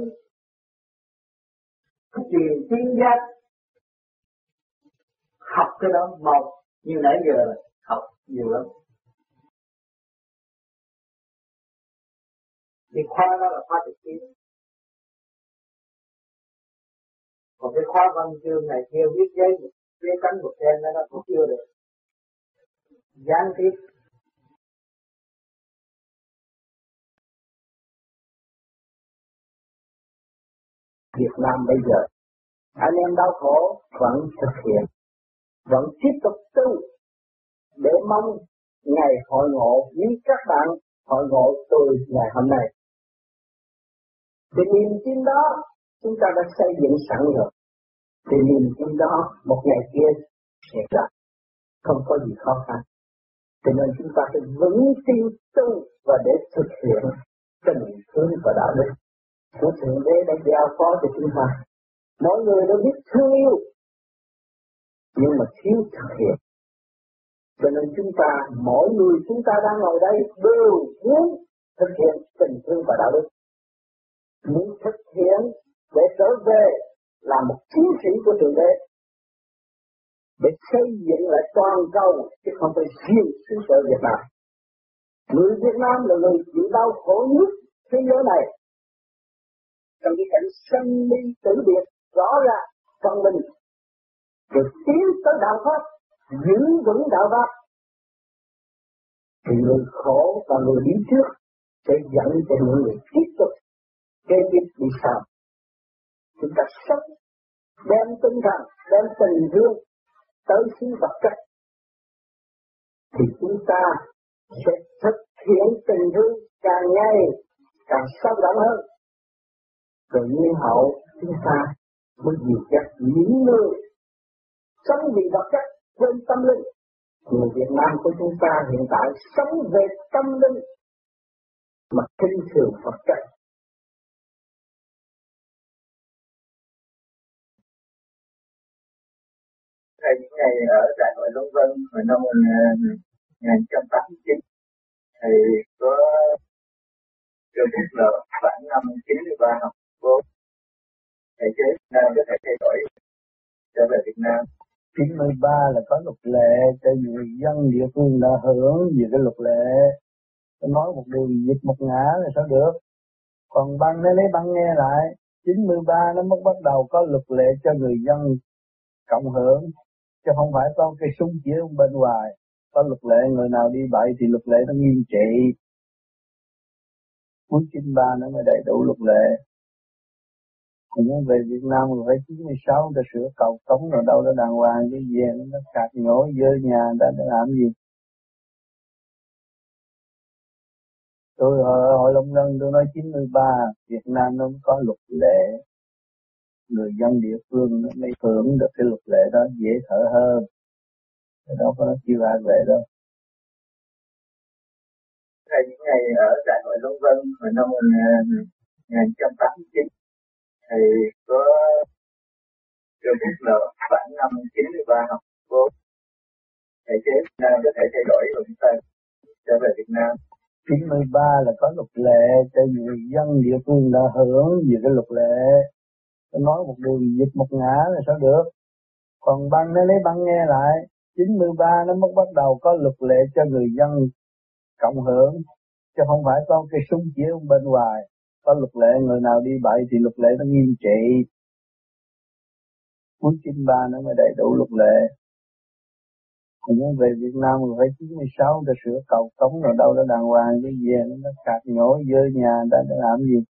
cái truyền tiến giác, học cái đó một như nãy giờ học nhiều lắm. Cái khoa đó là khoa thực tiễn. Còn cái khoa văn chương này kia viết giấy viết cánh một trên đó nó cũng chưa được. Gián tiếp. Việt Nam bây giờ anh em đau khổ vẫn thực hiện, vẫn tiếp tục tu để mong ngày hội ngộ với các bạn hội ngộ từ ngày hôm nay. Thì niềm tin đó chúng ta đã xây dựng sẵn rồi. Thì niềm tin đó một ngày kia sẽ ra, không có gì khó khăn. Cho nên chúng ta phải vững tin tu và để thực hiện tình thương và đạo đức của Thượng Đế đã giao phó cho chúng ta. Mỗi người đều biết thương yêu, nhưng mà thiếu thực hiện. Cho nên chúng ta, mỗi người chúng ta đang ngồi đây đều muốn thực hiện tình thương và đạo đức. Muốn thực hiện để trở về là một chiến sĩ của Thượng Đế, để xây dựng lại toàn cầu, chứ không phải riêng xứ sở Việt Nam. Người Việt Nam là người chịu đau khổ nhất thế giới này. Trong cái cảnh sanh ly tử biệt rõ ràng trong mình, rồi tiến tới đạo Pháp, giữ vững đạo Pháp, thì người khổ và người đi trước sẽ dẫn cho những người tiếp tục kế tiếp đi sau. Chúng ta sống đem tinh thần, đem tình thương tới xứ vật chất, thì chúng ta sẽ thực hiện tình thương càng ngày càng sâu đậm hơn. Rồi nhiên hậu chúng ta mới dìu dắt những người sống vì vật chất quên tâm linh. Người Việt Nam của chúng ta hiện tại sống về tâm linh mà kinh thường vật chất. Thầy những ngày ở Đại hội Long Vân hồi năm một nghìn chín trăm tám mươi chín, thầy có được biết là khoảng năm chín mươi ba học vô thầy chế nào có thể thay đổi trở về Việt Nam. chín mươi ba là có luật lệ cho người dân địa phương đã hưởng về cái luật lệ. Tôi nói một đường dịch một ngã là sao được. Còn băng nó lấy băng nghe lại, chín mươi ba nó mới bắt đầu có luật lệ cho người dân cộng hưởng, chứ không phải có cái súng chĩa bên ngoài. Có luật lệ, người nào đi bậy thì luật lệ nó nghiêm trị. Cuối chín mươi ba nó mới đầy đủ luật lệ. Cũng muốn về Việt Nam rồi phải chín mươi sáu ta sửa cầu cống rồi đâu đó đàng hoàng, cái gì nó cạt nhổ dơ nhà người ta để làm gì. Tôi ở Hội Long Ngân tôi nói chín mươi ba Việt Nam nó có luật lệ, người dân địa phương nó mới hưởng được cái luật lệ đó dễ thở hơn. Cái đó có nó chưa ai về đâu. Thầy những ngày ở Đại hội Long Vân hồi năm một nghìn chín trăm tám mươi chín, thầy có được biết là khoảng năm chín mươi ba học vô thầy chế nào có thể thay đổi rồi chúng ta trở về Việt Nam. chín mươi ba là có luật lệ cho người dân địa phương đã hưởng về cái luật lệ. Tôi nói một đường dịch một ngã là sao được. Còn băng nó lấy băng nghe lại, chín mươi ba nó mới bắt đầu có luật lệ cho người dân cộng hưởng, chứ không phải có cái súng chĩa bên ngoài. Có luật lệ, người nào đi bậy thì luật lệ nó nghiêm trị. Cuối chín mươi ba nó mới đầy đủ luật lệ. Cũng muốn về Việt Nam rồi phải chín mươi sáu ta sửa cầu cống rồi đâu đó đàng hoàng, cái gì nó cạt nhổ dơ nhà người ta để làm gì.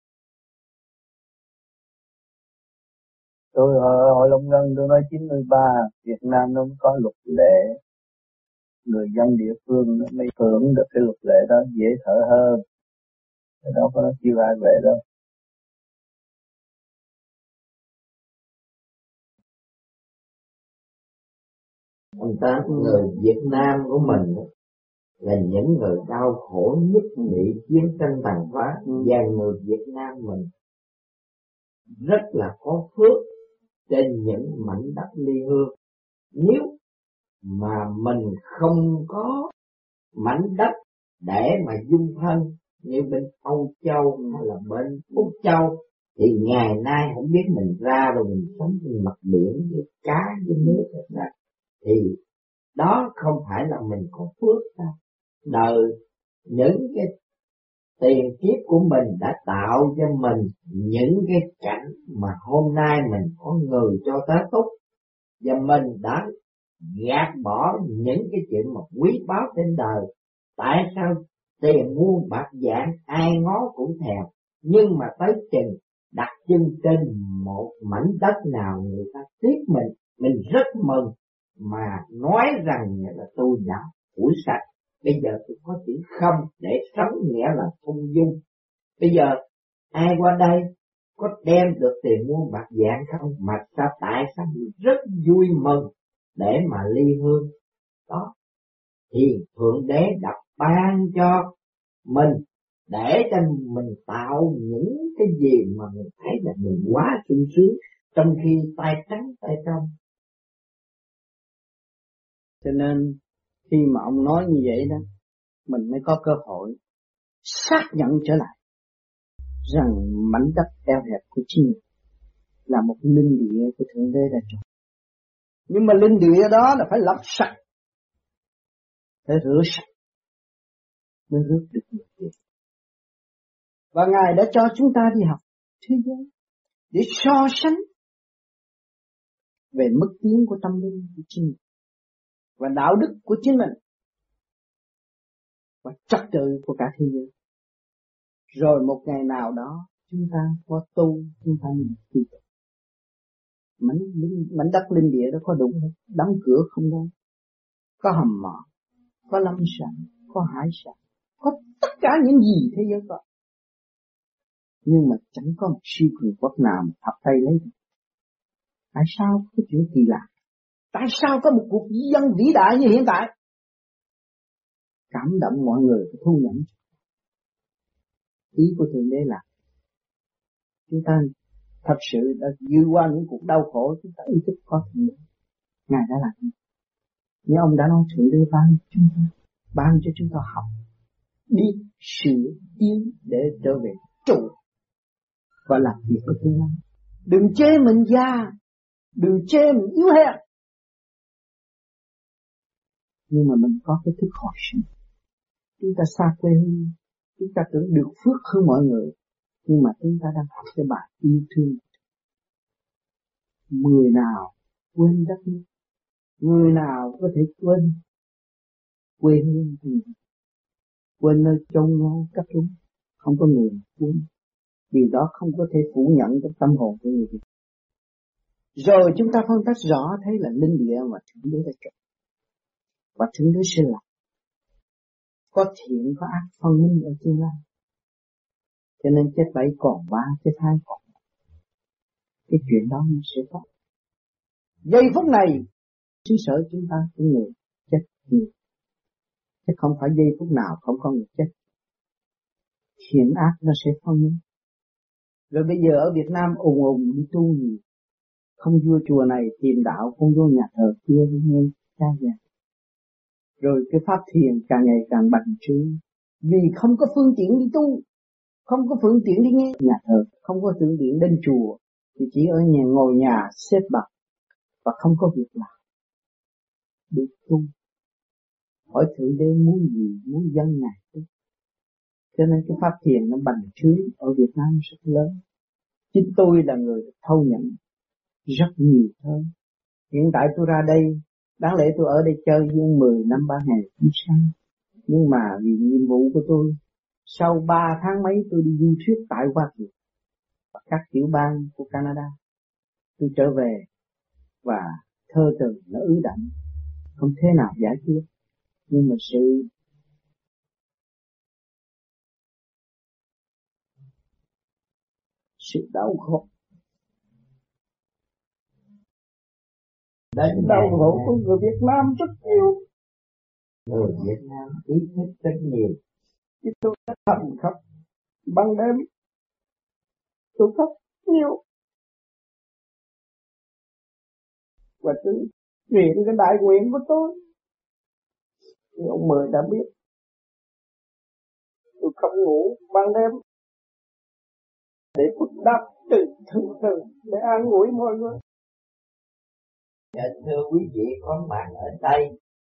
Tôi ở Hội Long Ngân tôi nói chín mươi ba Việt Nam nó có luật lệ, người dân địa phương nó mới hưởng được cái luật lệ đó dễ thở hơn. Cái đó có nó chưa ai về đâu. Ông ta người Việt Nam của mình là những người đau khổ nhất bị chiến tranh tàn phá, và người Việt Nam mình rất là có phước trên những mảnh đất ly hương. Nếu mà mình không có mảnh đất để mà dung thân như bên Âu Châu hay là bên Úc Châu thì ngày nay không biết mình ra rồi mình sống trên mặt biển với cá với nước hết. Thì Đó không phải là mình có phước đâu. Đời những cái tiền kiếp của mình đã tạo cho mình những cái cảnh mà hôm nay mình có người cho tá túc, và mình đã gạt bỏ những cái chuyện mà quý báu trên đời. Tại sao tiền muôn bạc dạng ai ngó cũng thèm, nhưng mà tới chừng đặt chân trên một mảnh đất nào người ta tiếc mình, mình rất mừng, mà nói rằng là tôi đã phủi sạch. Bây giờ tôi có chữ không để sống, nghĩa là ung dung. Bây giờ ai qua đây có đem được tiền muôn bạc dạng không, mà sao tại sao mình rất vui mừng để mà ly hương đó, thì Thượng Đế đã ban cho mình để cho mình tạo những cái gì mà mình thấy là mình quá sung sướng, trong khi tay trắng tay trong. Cho nên khi mà ông nói như vậy đó, mình mới có cơ hội xác nhận trở lại rằng mảnh đất eo hẹp của chính mình là một linh địa của Thượng Đế đã chọn. Nhưng mà linh địa đó là phải lọc sạch, phải rửa sạch mới rước được nhiều việc. Và Ngài đã cho chúng ta đi học thế giới để so sánh về mức tiến của tâm linh của chính mình và đạo đức của chính mình và trật tự của cả thế giới. Rồi một ngày nào đó chúng ta có tu, chúng ta mình đi tu. Mảnh, mảnh đất linh địa đó có đủ không? Đóng cửa không đâu. Có hầm mỏ, có lâm sản, có hải sản, có tất cả những gì thế giới có. Nhưng mà chẳng có một siêu cường quốc nào mà thập tay lấy được. Tại sao cái chuyện kỳ lạ? Tại sao có một cuộc di dân vĩ đại như hiện tại? Cảm động mọi người phải thu nhận. Ý của Thượng Đế là chúng ta thật sự đã vượt qua những cuộc đau khổ, chúng ta ý thức có Thượng Đế. Ngài đã làm. Như ông đã nói, Thượng Đế ban chúng ta, ban cho chúng ta học, đi sửa tiến để trở về trụ và làm việc của tương lai. Đừng chê mình già, đừng chê mình yếu hèn, nhưng mà mình có cái thức hồi sinh. Chúng ta xa quê hương, chúng ta tưởng được phước hơn mọi người, nhưng mà chúng ta đang học cái bài yêu thương. Người nào quên đất nước, người nào có thể quên quê hương thì quên nơi chôn nhau cắt rúng, không có người quên. Điều đó không có thể phủ nhận trong tâm hồn của người Việt. Rồi chúng ta phân tích rõ thấy là linh địa mà Thượng Đế đã chọn, và Thượng Đế sẽ làm. Có thiện có ác phân minh ở tương lai. Cho nên chết bảy còn ba, chết hai còn một. Cái chuyện đó nó sẽ có. Giây phút này xứ sở chúng ta có người chết nhiều, chứ không phải giây phút nào không có người chết. Thiện ác nó sẽ phân minh. Rồi bây giờ ở Việt Nam ùng ùng đi tu nhiều, không vua chùa này tìm đạo, không vô nhà thờ kia nghe cha già. Rồi cái pháp thiền càng ngày càng bành trướng, vì không có phương tiện đi tu, không có phương tiện đi nghe nhà thờ, không có phương tiện đến chùa, thì chỉ ở nhà ngồi nhà xếp bằng và không có việc làm để tu. Hỏi Thượng Đế muốn gì, muốn dân ngài tu. Cho nên cái pháp thiền nó bành trướng ở Việt Nam rất lớn. Chính tôi là người thâu nhận rất nhiều thôi. Hiện tại tôi ra đây, đáng lẽ tôi ở đây chơi dương mười năm ba ngày không sao. Nhưng mà vì nhiệm vụ của tôi, sau ba tháng mấy tôi đi du thuyết tại Hoa Kỳ và các tiểu bang của Canada. Tôi trở về và thơ từ nó ứ đậm, không thế nào giải quyết. Nhưng mà sự sự đau khổ, Đấy, đau khổ của người Việt Nam rất nhiều. Người Việt Nam ý thức rất nhiều. Chứ tôi đã thầm khóc ban đêm, tôi khóc nhiều. Và tôi nguyện cái đại nguyện của tôi, thì ông Mười đã biết. Tôi không ngủ ban đêm để phút đáp từ từ từ để an ủi mọi người. Dạ, thưa quý vị có mặt ở đây,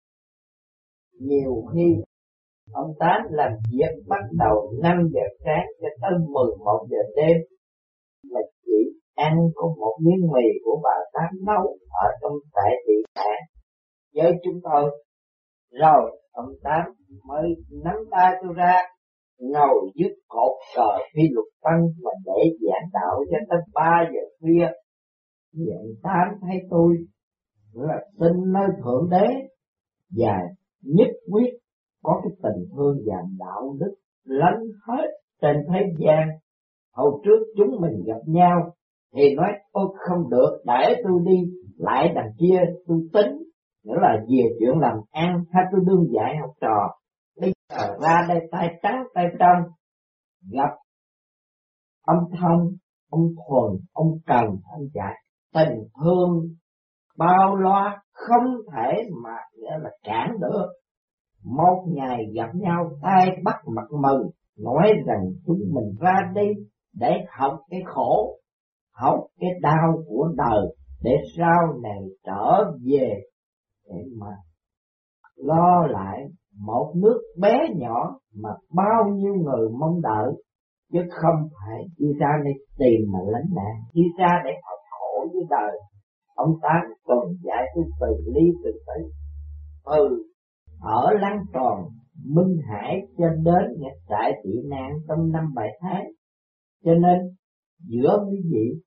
Nhiều khi ông Tám làm việc bắt đầu năm giờ sáng cho tới mười một giờ đêm, mà chỉ ăn có một miếng mì của bà Tám nấu ở trong tại thị xã với chúng tôi. Rồi ông Tám mới nắm tay tôi ra, ngồi dứt cột cờ phi luật tăng mà để giảng đạo cho tới ba giờ khuya. Vì ông Tám thấy tôi là tin nơi Thượng Đế và nhất quyết có cái tình thương và đạo đức lánh hết trên thế gian. Hồi trước chúng mình gặp nhau thì nói tôi không được, để tôi đi lại đằng kia tôi tính, nghĩa là về chuyện làm ăn hay tôi đương dạy học trò. Bây giờ ra đây tay trắng tay trong, gặp ông Thông, ông Thuần, ông Cần, ông Dạy, tình thương bao loa không thể mà nghĩa là cản được. Một ngày gặp nhau tay bắt mặt mừng, nói rằng chúng mình ra đi để học cái khổ, học cái đau của đời, để sau này trở về để mà lo lại một nước bé nhỏ mà bao nhiêu người mong đợi, chứ không phải đi ra đây tìm mà lánh nạn, đi ra để học khổ với đời. Ông Tám còn dạy tôi từ ly từ tới từ ở Lăng Tròn, Minh Hải cho đến nhà trại tị nạn trong năm bảy tháng. Cho nên giữa quý vị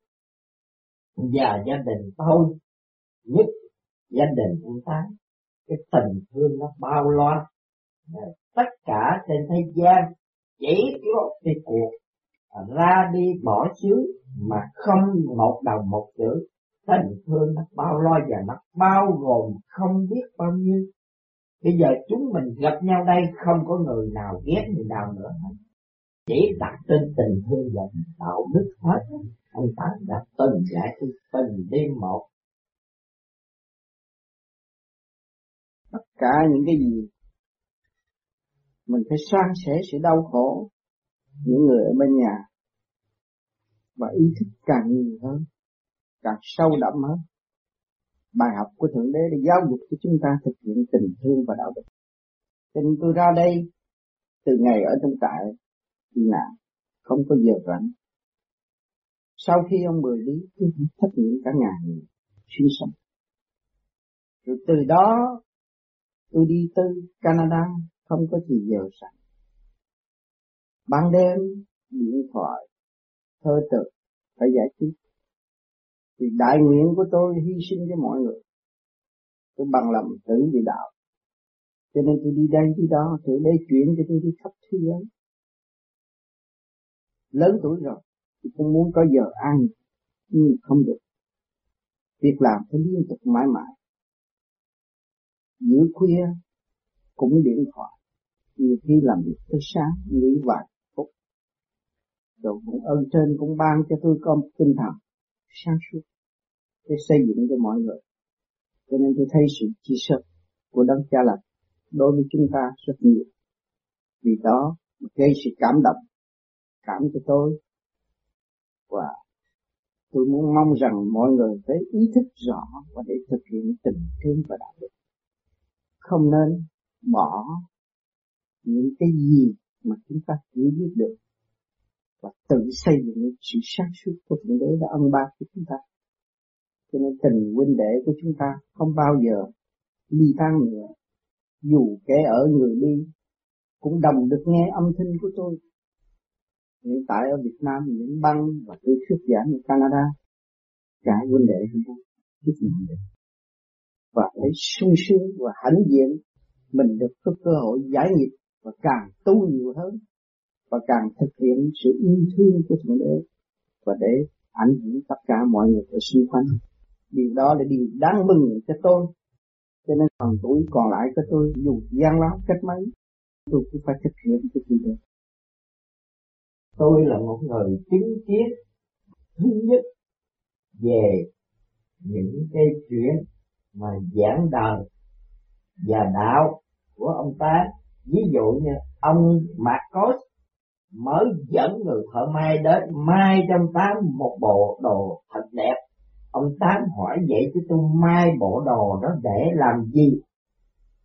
và gia đình tôi, nhất gia đình ông Tám, cái tình thương nó bao loa. Tất cả trên thế gian chỉ có cái cuộc ra đi bỏ xứ mà không một đồng một chữ. Tình thương nó bao loa và nó bao gồm không biết bao nhiêu. Bây giờ chúng mình gặp nhau đây không có người nào ghét người nào nữa hết, chỉ đặt trên tình thương và đạo đức hết. Ông Tám đã từng dạy tôi từng đêm một. Tất cả những cái gì mình phải san sẻ sự đau khổ những người ở bên nhà, và ý thức càng nhiều hơn, càng sâu đậm hơn. Bài học của Thượng Đế để giáo dục cho chúng ta thực hiện tình thương và đạo đức. Cho nên tôi ra đây từ ngày ở trong trại tị nạn không có giờ rảnh. Sau khi ông Mười đi, tôi thất nghiệp cả ngày sinh sống. Rồi từ đó tôi đi từ Canada không có gì giờ rảnh. Ban đêm điện thoại, thơ tự phải giải quyết. Vì đại nguyện của tôi hy sinh cho mọi người, tôi bằng lòng tử vì đạo. Cho nên tôi đi đây đi đó, Thượng Đế chuyển cho tôi đi khắp thế giới. Lớn tuổi rồi, tôi cũng muốn có giờ ăn, nhưng không được. Việc làm phải liên tục mãi mãi. Giữa khuya cũng điện thoại, nhiều khi làm việc tới sáng, nghỉ vài phút. Rồi cũng ơn trên cũng ban cho tôi có một tinh thần sáng suốt để xây dựng cho mọi người. Cho nên tôi thấy sự chi sớt của Đấng Cha Lành đối với chúng ta rất nhiều. Vì đó gây sự cảm động, cảm cho tôi. Và tôi muốn mong rằng mọi người phải ý thức rõ và để thực hiện tình thương và đạo đức. Không nên bỏ những cái gì mà chúng ta chỉ biết được, và tự xây dựng sự sáng suốt của Thượng Đế đã ân ban cho chúng ta. Cho nên tình huynh đệ của chúng ta không bao giờ ly tan nữa. Dù kẻ ở người đi cũng đồng được nghe âm thanh của tôi. Hiện tại ở Việt Nam những băng và tôi thuyết giảng ở Canada, cả huynh đệ chúng ta thuyết giảng được. Và thấy sung sướng và hãnh diện mình được có cơ hội giải nghiệp, và càng tu nhiều hơn và càng thực hiện sự yêu thương của Thượng Đế, và để ảnh hưởng tất cả mọi người ở xung quanh. Điều đó là điều đáng mừng cho tôi. Cho nên phần tuổi còn lại của tôi, dù gian lao cách mấy, tôi cũng phải thực hiện cái gì đó. Tôi là một người chứng kiến thứ nhất về những cái chuyện mà giảng đời và đạo của ông Tám. Ví dụ như ông Marcos mới dẫn người thợ may đến may cho ông Tám một bộ đồ thật đẹp. Ông Tám hỏi vậy chứ tôi may bộ đồ đó để làm gì?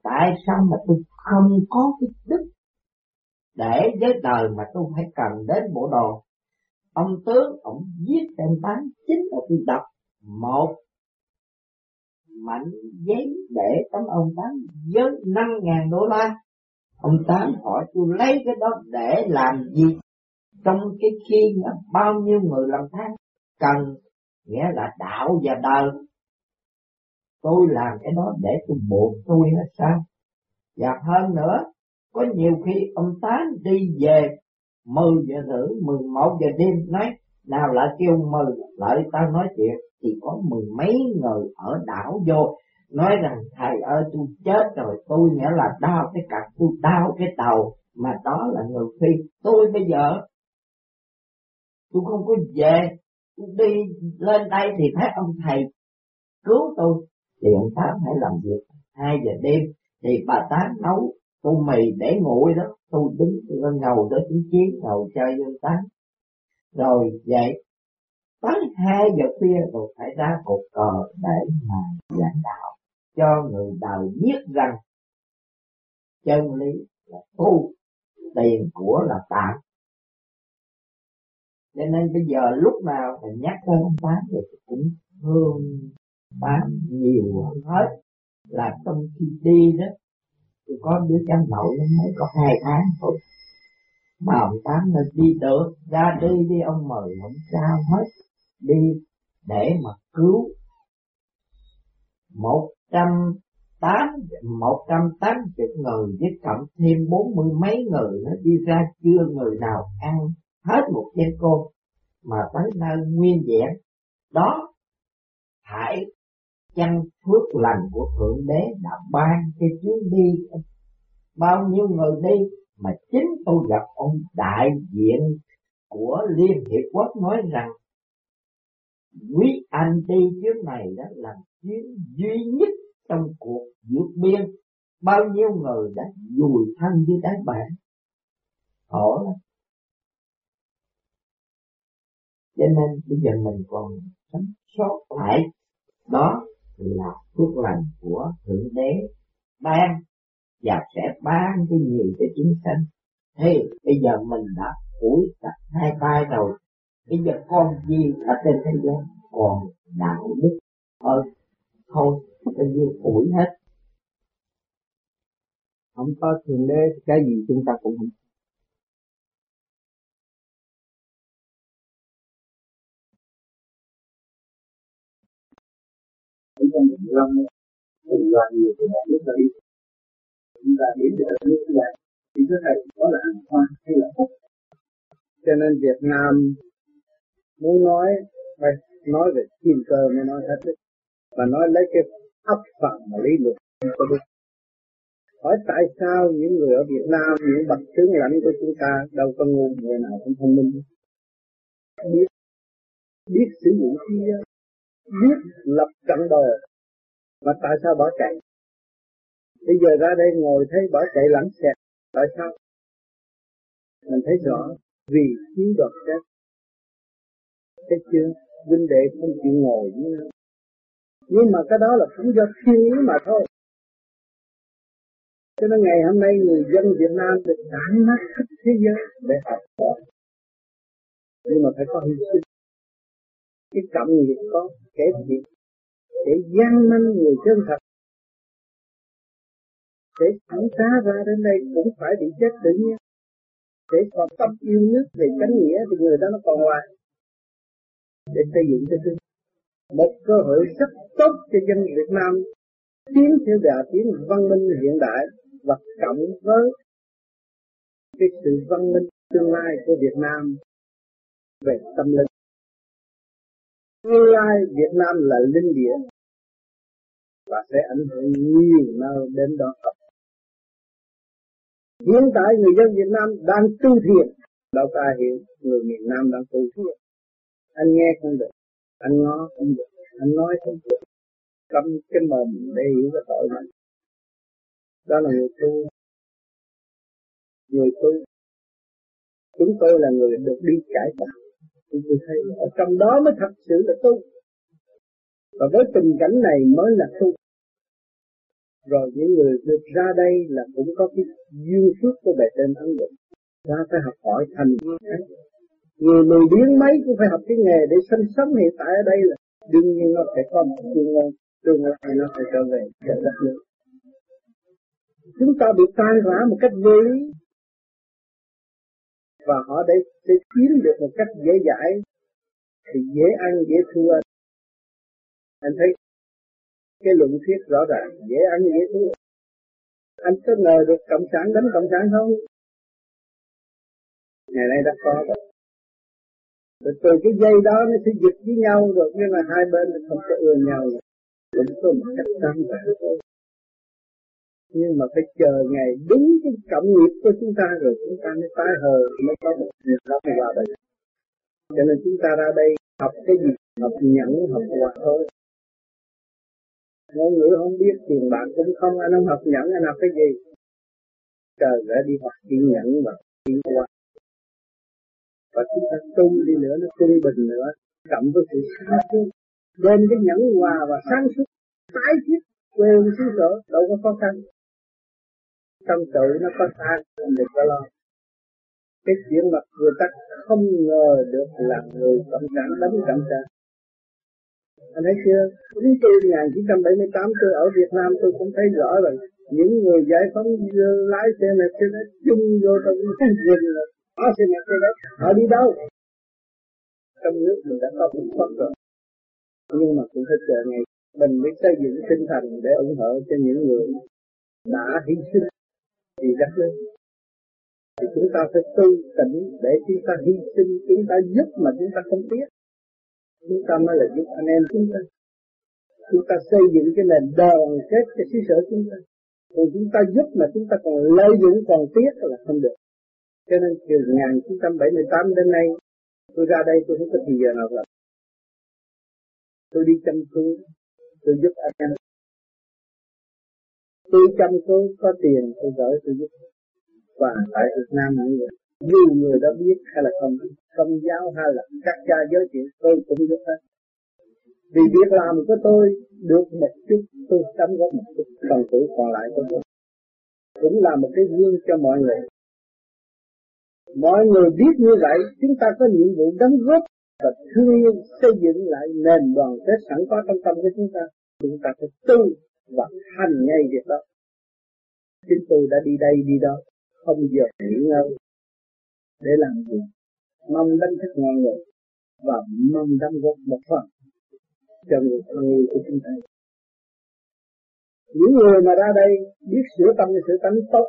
tại sao mà tôi không có cái đức để với đời mà tôi phải cần đến bộ đồ. Ông tướng, ông viết tem tán, chính là tôi đọc một mảnh giấy để tấm ông Tám với năm ngàn đô la. Ông Tám hỏi tôi lấy cái đó để làm gì? Trong cái khi bao nhiêu người làm tháng cần, nghĩa là đạo và đời. Tôi làm cái đó để tôi buộc tôi hết sao? Và hơn nữa, có nhiều khi ông Tám đi về mười giờ rưỡi, mười một giờ đêm, nói nào lại kêu mời lại tao nói chuyện, thì có mười mấy người ở đảo vô nói rằng thầy ơi tôi chết rồi, tôi nghĩa là đau cái cặp, tôi đau cái đầu, mà đó là người phi. Tôi bây giờ tôi không có về, tôi đi lên đây thì thấy ông thầy cứu tôi, thì ông Tám phải làm việc hai giờ đêm, thì bà Tám nấu tô mì để nguội đó, tôi đứng tôi ngồi đó chứng chiến, ngồi chơi với ông Tám. Rồi vậy tới hai giờ khuya rồi phải ra cột cờ để mà giảng đạo cho người đời biết rằng chân lý là tu, tiền của là tạm. Cho nên bây giờ lúc nào mình nhắc tới ông Tám thì cũng thương Tám nhiều hơn hết. Là trong khi đi đó, tôi có đứa cháu nội nó mới có hai tháng thôi, mà ông Tám nó đi được, ra đi đi ông mời không sao hết, đi để mà cứu một trăm tám một trăm tám mươi người với cộng thêm bốn mươi mấy người nó đi ra, chưa người nào ăn hết một chén cơm mà tới nơi nguyên vẹn. Đó hãy chăng phước lành của Thượng Đế đã ban cái chuyến đi, bao nhiêu người đi, mà chính tôi gặp ông đại diện của Liên Hiệp Quốc nói rằng quý anh đi chuyến này đó là chuyến duy nhất trong cuộc vượt biên, bao nhiêu người đã vùi thân dưới đáy biển, khổ lắm. Cho nên bây giờ mình còn sống sót lại, đó là phước lành của Thượng Đế ban, và sẽ ban cho nhiều cái chúng sanh. Thế bây giờ mình đã phủi cả hai tay rồi, bây giờ còn gì ở trên thế gian, còn đạo đức ơi thôi, bây giờ phủi hết. Không có Thượng Đế thì cái gì chúng ta cũng không. Chúng ta mình lâm mình là người của đạo đức đi, chúng ta biết được đạo đức là thì cái này có là ăn hoa hay là phúc. Cho nên Việt Nam muốn nói phải nói về thiên cơ mới nói hết đấy, và nói lấy cái ấp phẳng mà lý luận không có đúng. Hỏi tại sao những người ở Việt Nam, những bậc tướng lãnh của chúng ta đâu có ngu, người nào cũng thông minh, biết biết sử dụng khí, biết lập trận đồ, mà tại sao bỏ chạy? Bây giờ ra đây ngồi thấy bỏ chạy lãng xẹt, tại sao? Mình thấy rõ vì chiếm đoạt chết. Thấy chưa? Huynh đệ không chịu ngồi với nhau. Nhưng mà cái đó là cũng do thiên ý mà thôi. Cho nên ngày hôm nay người dân Việt Nam được tản mát khắp thế giới để học hỏi. Nhưng mà phải có hy sinh. Cái cộng nghiệp có kẻ thiệt để gian năn người chân thật. Để thẳng tá ra đến đây cũng phải bị chết tự nhiên. Để còn tâm yêu nước về chánh nghĩa thì người đó nó còn ngoài. Để xây dựng cho tôi một cơ hội rất tốt cho dân Việt Nam tiến theo đà tiến văn minh hiện đại, và cộng với cái sự văn minh tương lai của Việt Nam về tâm linh. Tương lai Việt Nam là linh địa và sẽ ảnh hưởng nhiều nơi đến đó. Hiện tại người dân Việt Nam đang tu thiền, đâu ta hiểu người miền Nam đang tu thiền. Anh nghe không được, anh ngó không được, anh nói không được, cấm cái mồm để hiểu cái tội mình. Đó là người tu. Người tu. Chúng tôi là người được đi cải tạo. Chúng tôi thấy ở trong đó mới thật sự là tu. Và với tình cảnh này mới là tu. Rồi những người được ra đây là cũng có cái duyên phước của bề trên ấn định. Ta phải học hỏi thành khác. Người lười biếng mấy cũng phải học cái nghề để sinh sống hiện tại ở đây là đương nhiên nó phải có một tương lai, tương lai nó phải trở về trở đất nước. Chúng ta bị tan rã một cách vô lý và họ để, để chiếm được một cách dễ dãi thì dễ ăn dễ thua. Anh thấy cái luận thuyết rõ ràng, dễ ăn dễ thua. Anh có ngờ được cộng sản đánh cộng sản không? Ngày nay đã có rồi. Rồi từ cái dây đó nó sẽ giật với nhau rồi, nhưng mà hai bên không có ưa nhau. Cũng có một cách tăng rã thôi. Nhưng mà phải chờ ngày đúng cái cộng nghiệp của chúng ta rồi chúng ta mới tái hờ mới có một việc đó mới vào đây. Cho nên chúng ta ra đây học cái gì? Học nhẫn, học hòa thôi. Ngôn ngữ không biết, tiền bạc cũng không, anh không học nhẫn, anh học cái gì? Trời đã đi học kiên nhẫn và kiên hòa. Và chúng ta tu đi nữa, nó trung bình nữa, cộng với sự sáng suốt. Đem cái nhẫn hòa và sáng suốt, tái thiết quê xứ sở, đâu có khó khăn. Trong tự nó có sai, không được có lo. Cái chuyện mà người ta không ngờ được là người cộng sản đánh cộng sản. Anh thấy chưa? Đến tôi một nghìn chín trăm bảy mươi tám tôi ở Việt Nam tôi cũng thấy rõ rồi. Những người giải phóng lái xe này xe này chung vô trong cái rừng là họ xe này xe đấy. Họ đi đâu? Trong nước mình đã có một pháp rồi. Nhưng mà cũng phải chờ ngày mình mới xây dựng tinh thần để ủng hộ cho những người đã hy sinh vì đất nước. Thì chúng ta phải tu tỉnh để chúng ta hy sinh, chúng ta giúp mà chúng ta không biết. Chúng ta mới là giúp anh em chúng ta. Chúng ta xây dựng cái nền đoàn kết cho xứ sở chúng ta. Còn chúng ta giúp mà chúng ta còn lợi dụng còn tiếc là không được. Cho nên từ một nghìn chín trăm bảy mươi tám đến nay tôi ra đây tôi không có thời giờ nào gặp. Tôi đi chăm cứu, tôi giúp anh em. Tôi chăm cứu có tiền tôi gửi tôi giúp. Và tại Việt Nam mọi người, dù người đã biết hay là không biết, công giáo hay là các cha giới thiệu tôi cũng giúp hết. Vì việc làm của tôi được một chút, tôi đóng góp một chút, phần tử còn lại của tôi. Cũng là một cái gương cho mọi người. Mọi người biết như vậy, chúng ta có nhiệm vụ đóng góp và thương yêu xây dựng lại nền đoàn kết sẵn có trong tâm của chúng ta. Chúng ta phải tu và hành ngay việc đó. Chúng tôi đã đi đây đi đó, không giờ nghỉ ngơi để làm gì? Mong đánh thức mọi người và mong đóng góp một phần cho người thân yêu của chúng ta. Những người mà ra đây biết sửa tâm để sửa tánh tốt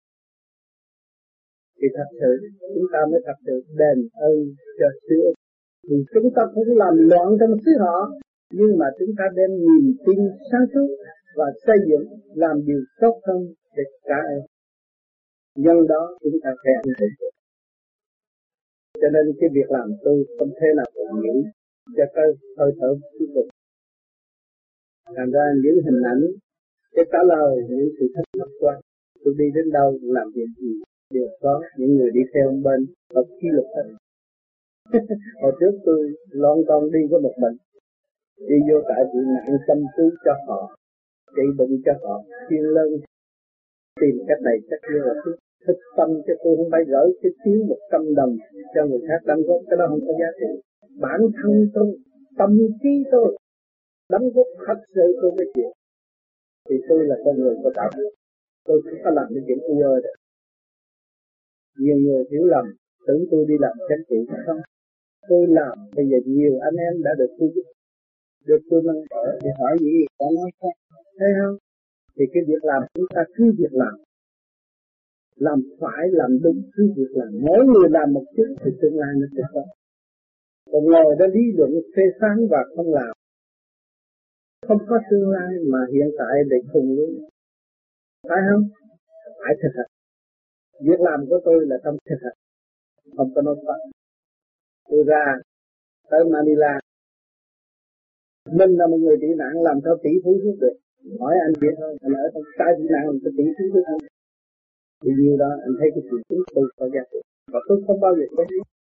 thì thật sự chúng ta mới thật sự đền ơn cho xứ. Thì chúng ta cũng làm loạn trong xứ họ, nhưng mà chúng ta đem niềm tin sáng suốt và xây dựng làm điều tốt hơn để cả em. Nhân đó chúng ta sẽ ăn hưởng. Cho nên cái việc làm tôi không thể nào tự nghĩ cho cái hơi thở cuối cùng. Thành ra những hình ảnh để trả lời những sự thắc mắc qua, tôi đi đến đâu làm việc gì đều có những người đi theo bên hợp ký luật hết. Hồi trước tôi lon con đi có một mình, đi vô tại vị nạn chăm cứu cho họ, trị bệnh cho họ, chuyên lên tìm cách này cách kia là tôi thực tâm cho tôi không phải gửi cái tiếng một trăm đồng cho người khác đóng góp, cái đó không có giá trị. Bản thân tôi, tâm trí tôi đóng góp thật sự tôi mới chịu. Thì tôi là con người có đạo đức, tôi không có làm cái chuyện ưa được. Nhiều người hiểu lầm, tưởng tôi đi làm chánh trị không. Tôi làm, bây giờ nhiều anh em đã được tôi giúp, được tôi nâng đỡ, thì hỏi gì, có nói không? Thấy không? Thì cái việc làm chúng ta cứ việc làm. Làm phải, làm đúng, cứ việc làm. Mỗi người làm một chút thì tương lai nó sẽ có. Còn ngồi đó lý luận phê phán và không làm, không có tương lai mà hiện tại để cùng luôn. Phải không? Phải thực hành. Việc làm của tôi là trong thực hành, không có nói pháp. Tôi ra tới Manila, mình là một người tị nạn làm sao tỷ phú suốt được? Hỏi anh biết không? Anh ở trong trái tị nạn làm sao tỷ phú suốt không? Vì nhiều đó anh thấy cái sự chúng tôi có giá trị và tôi không bao giờ có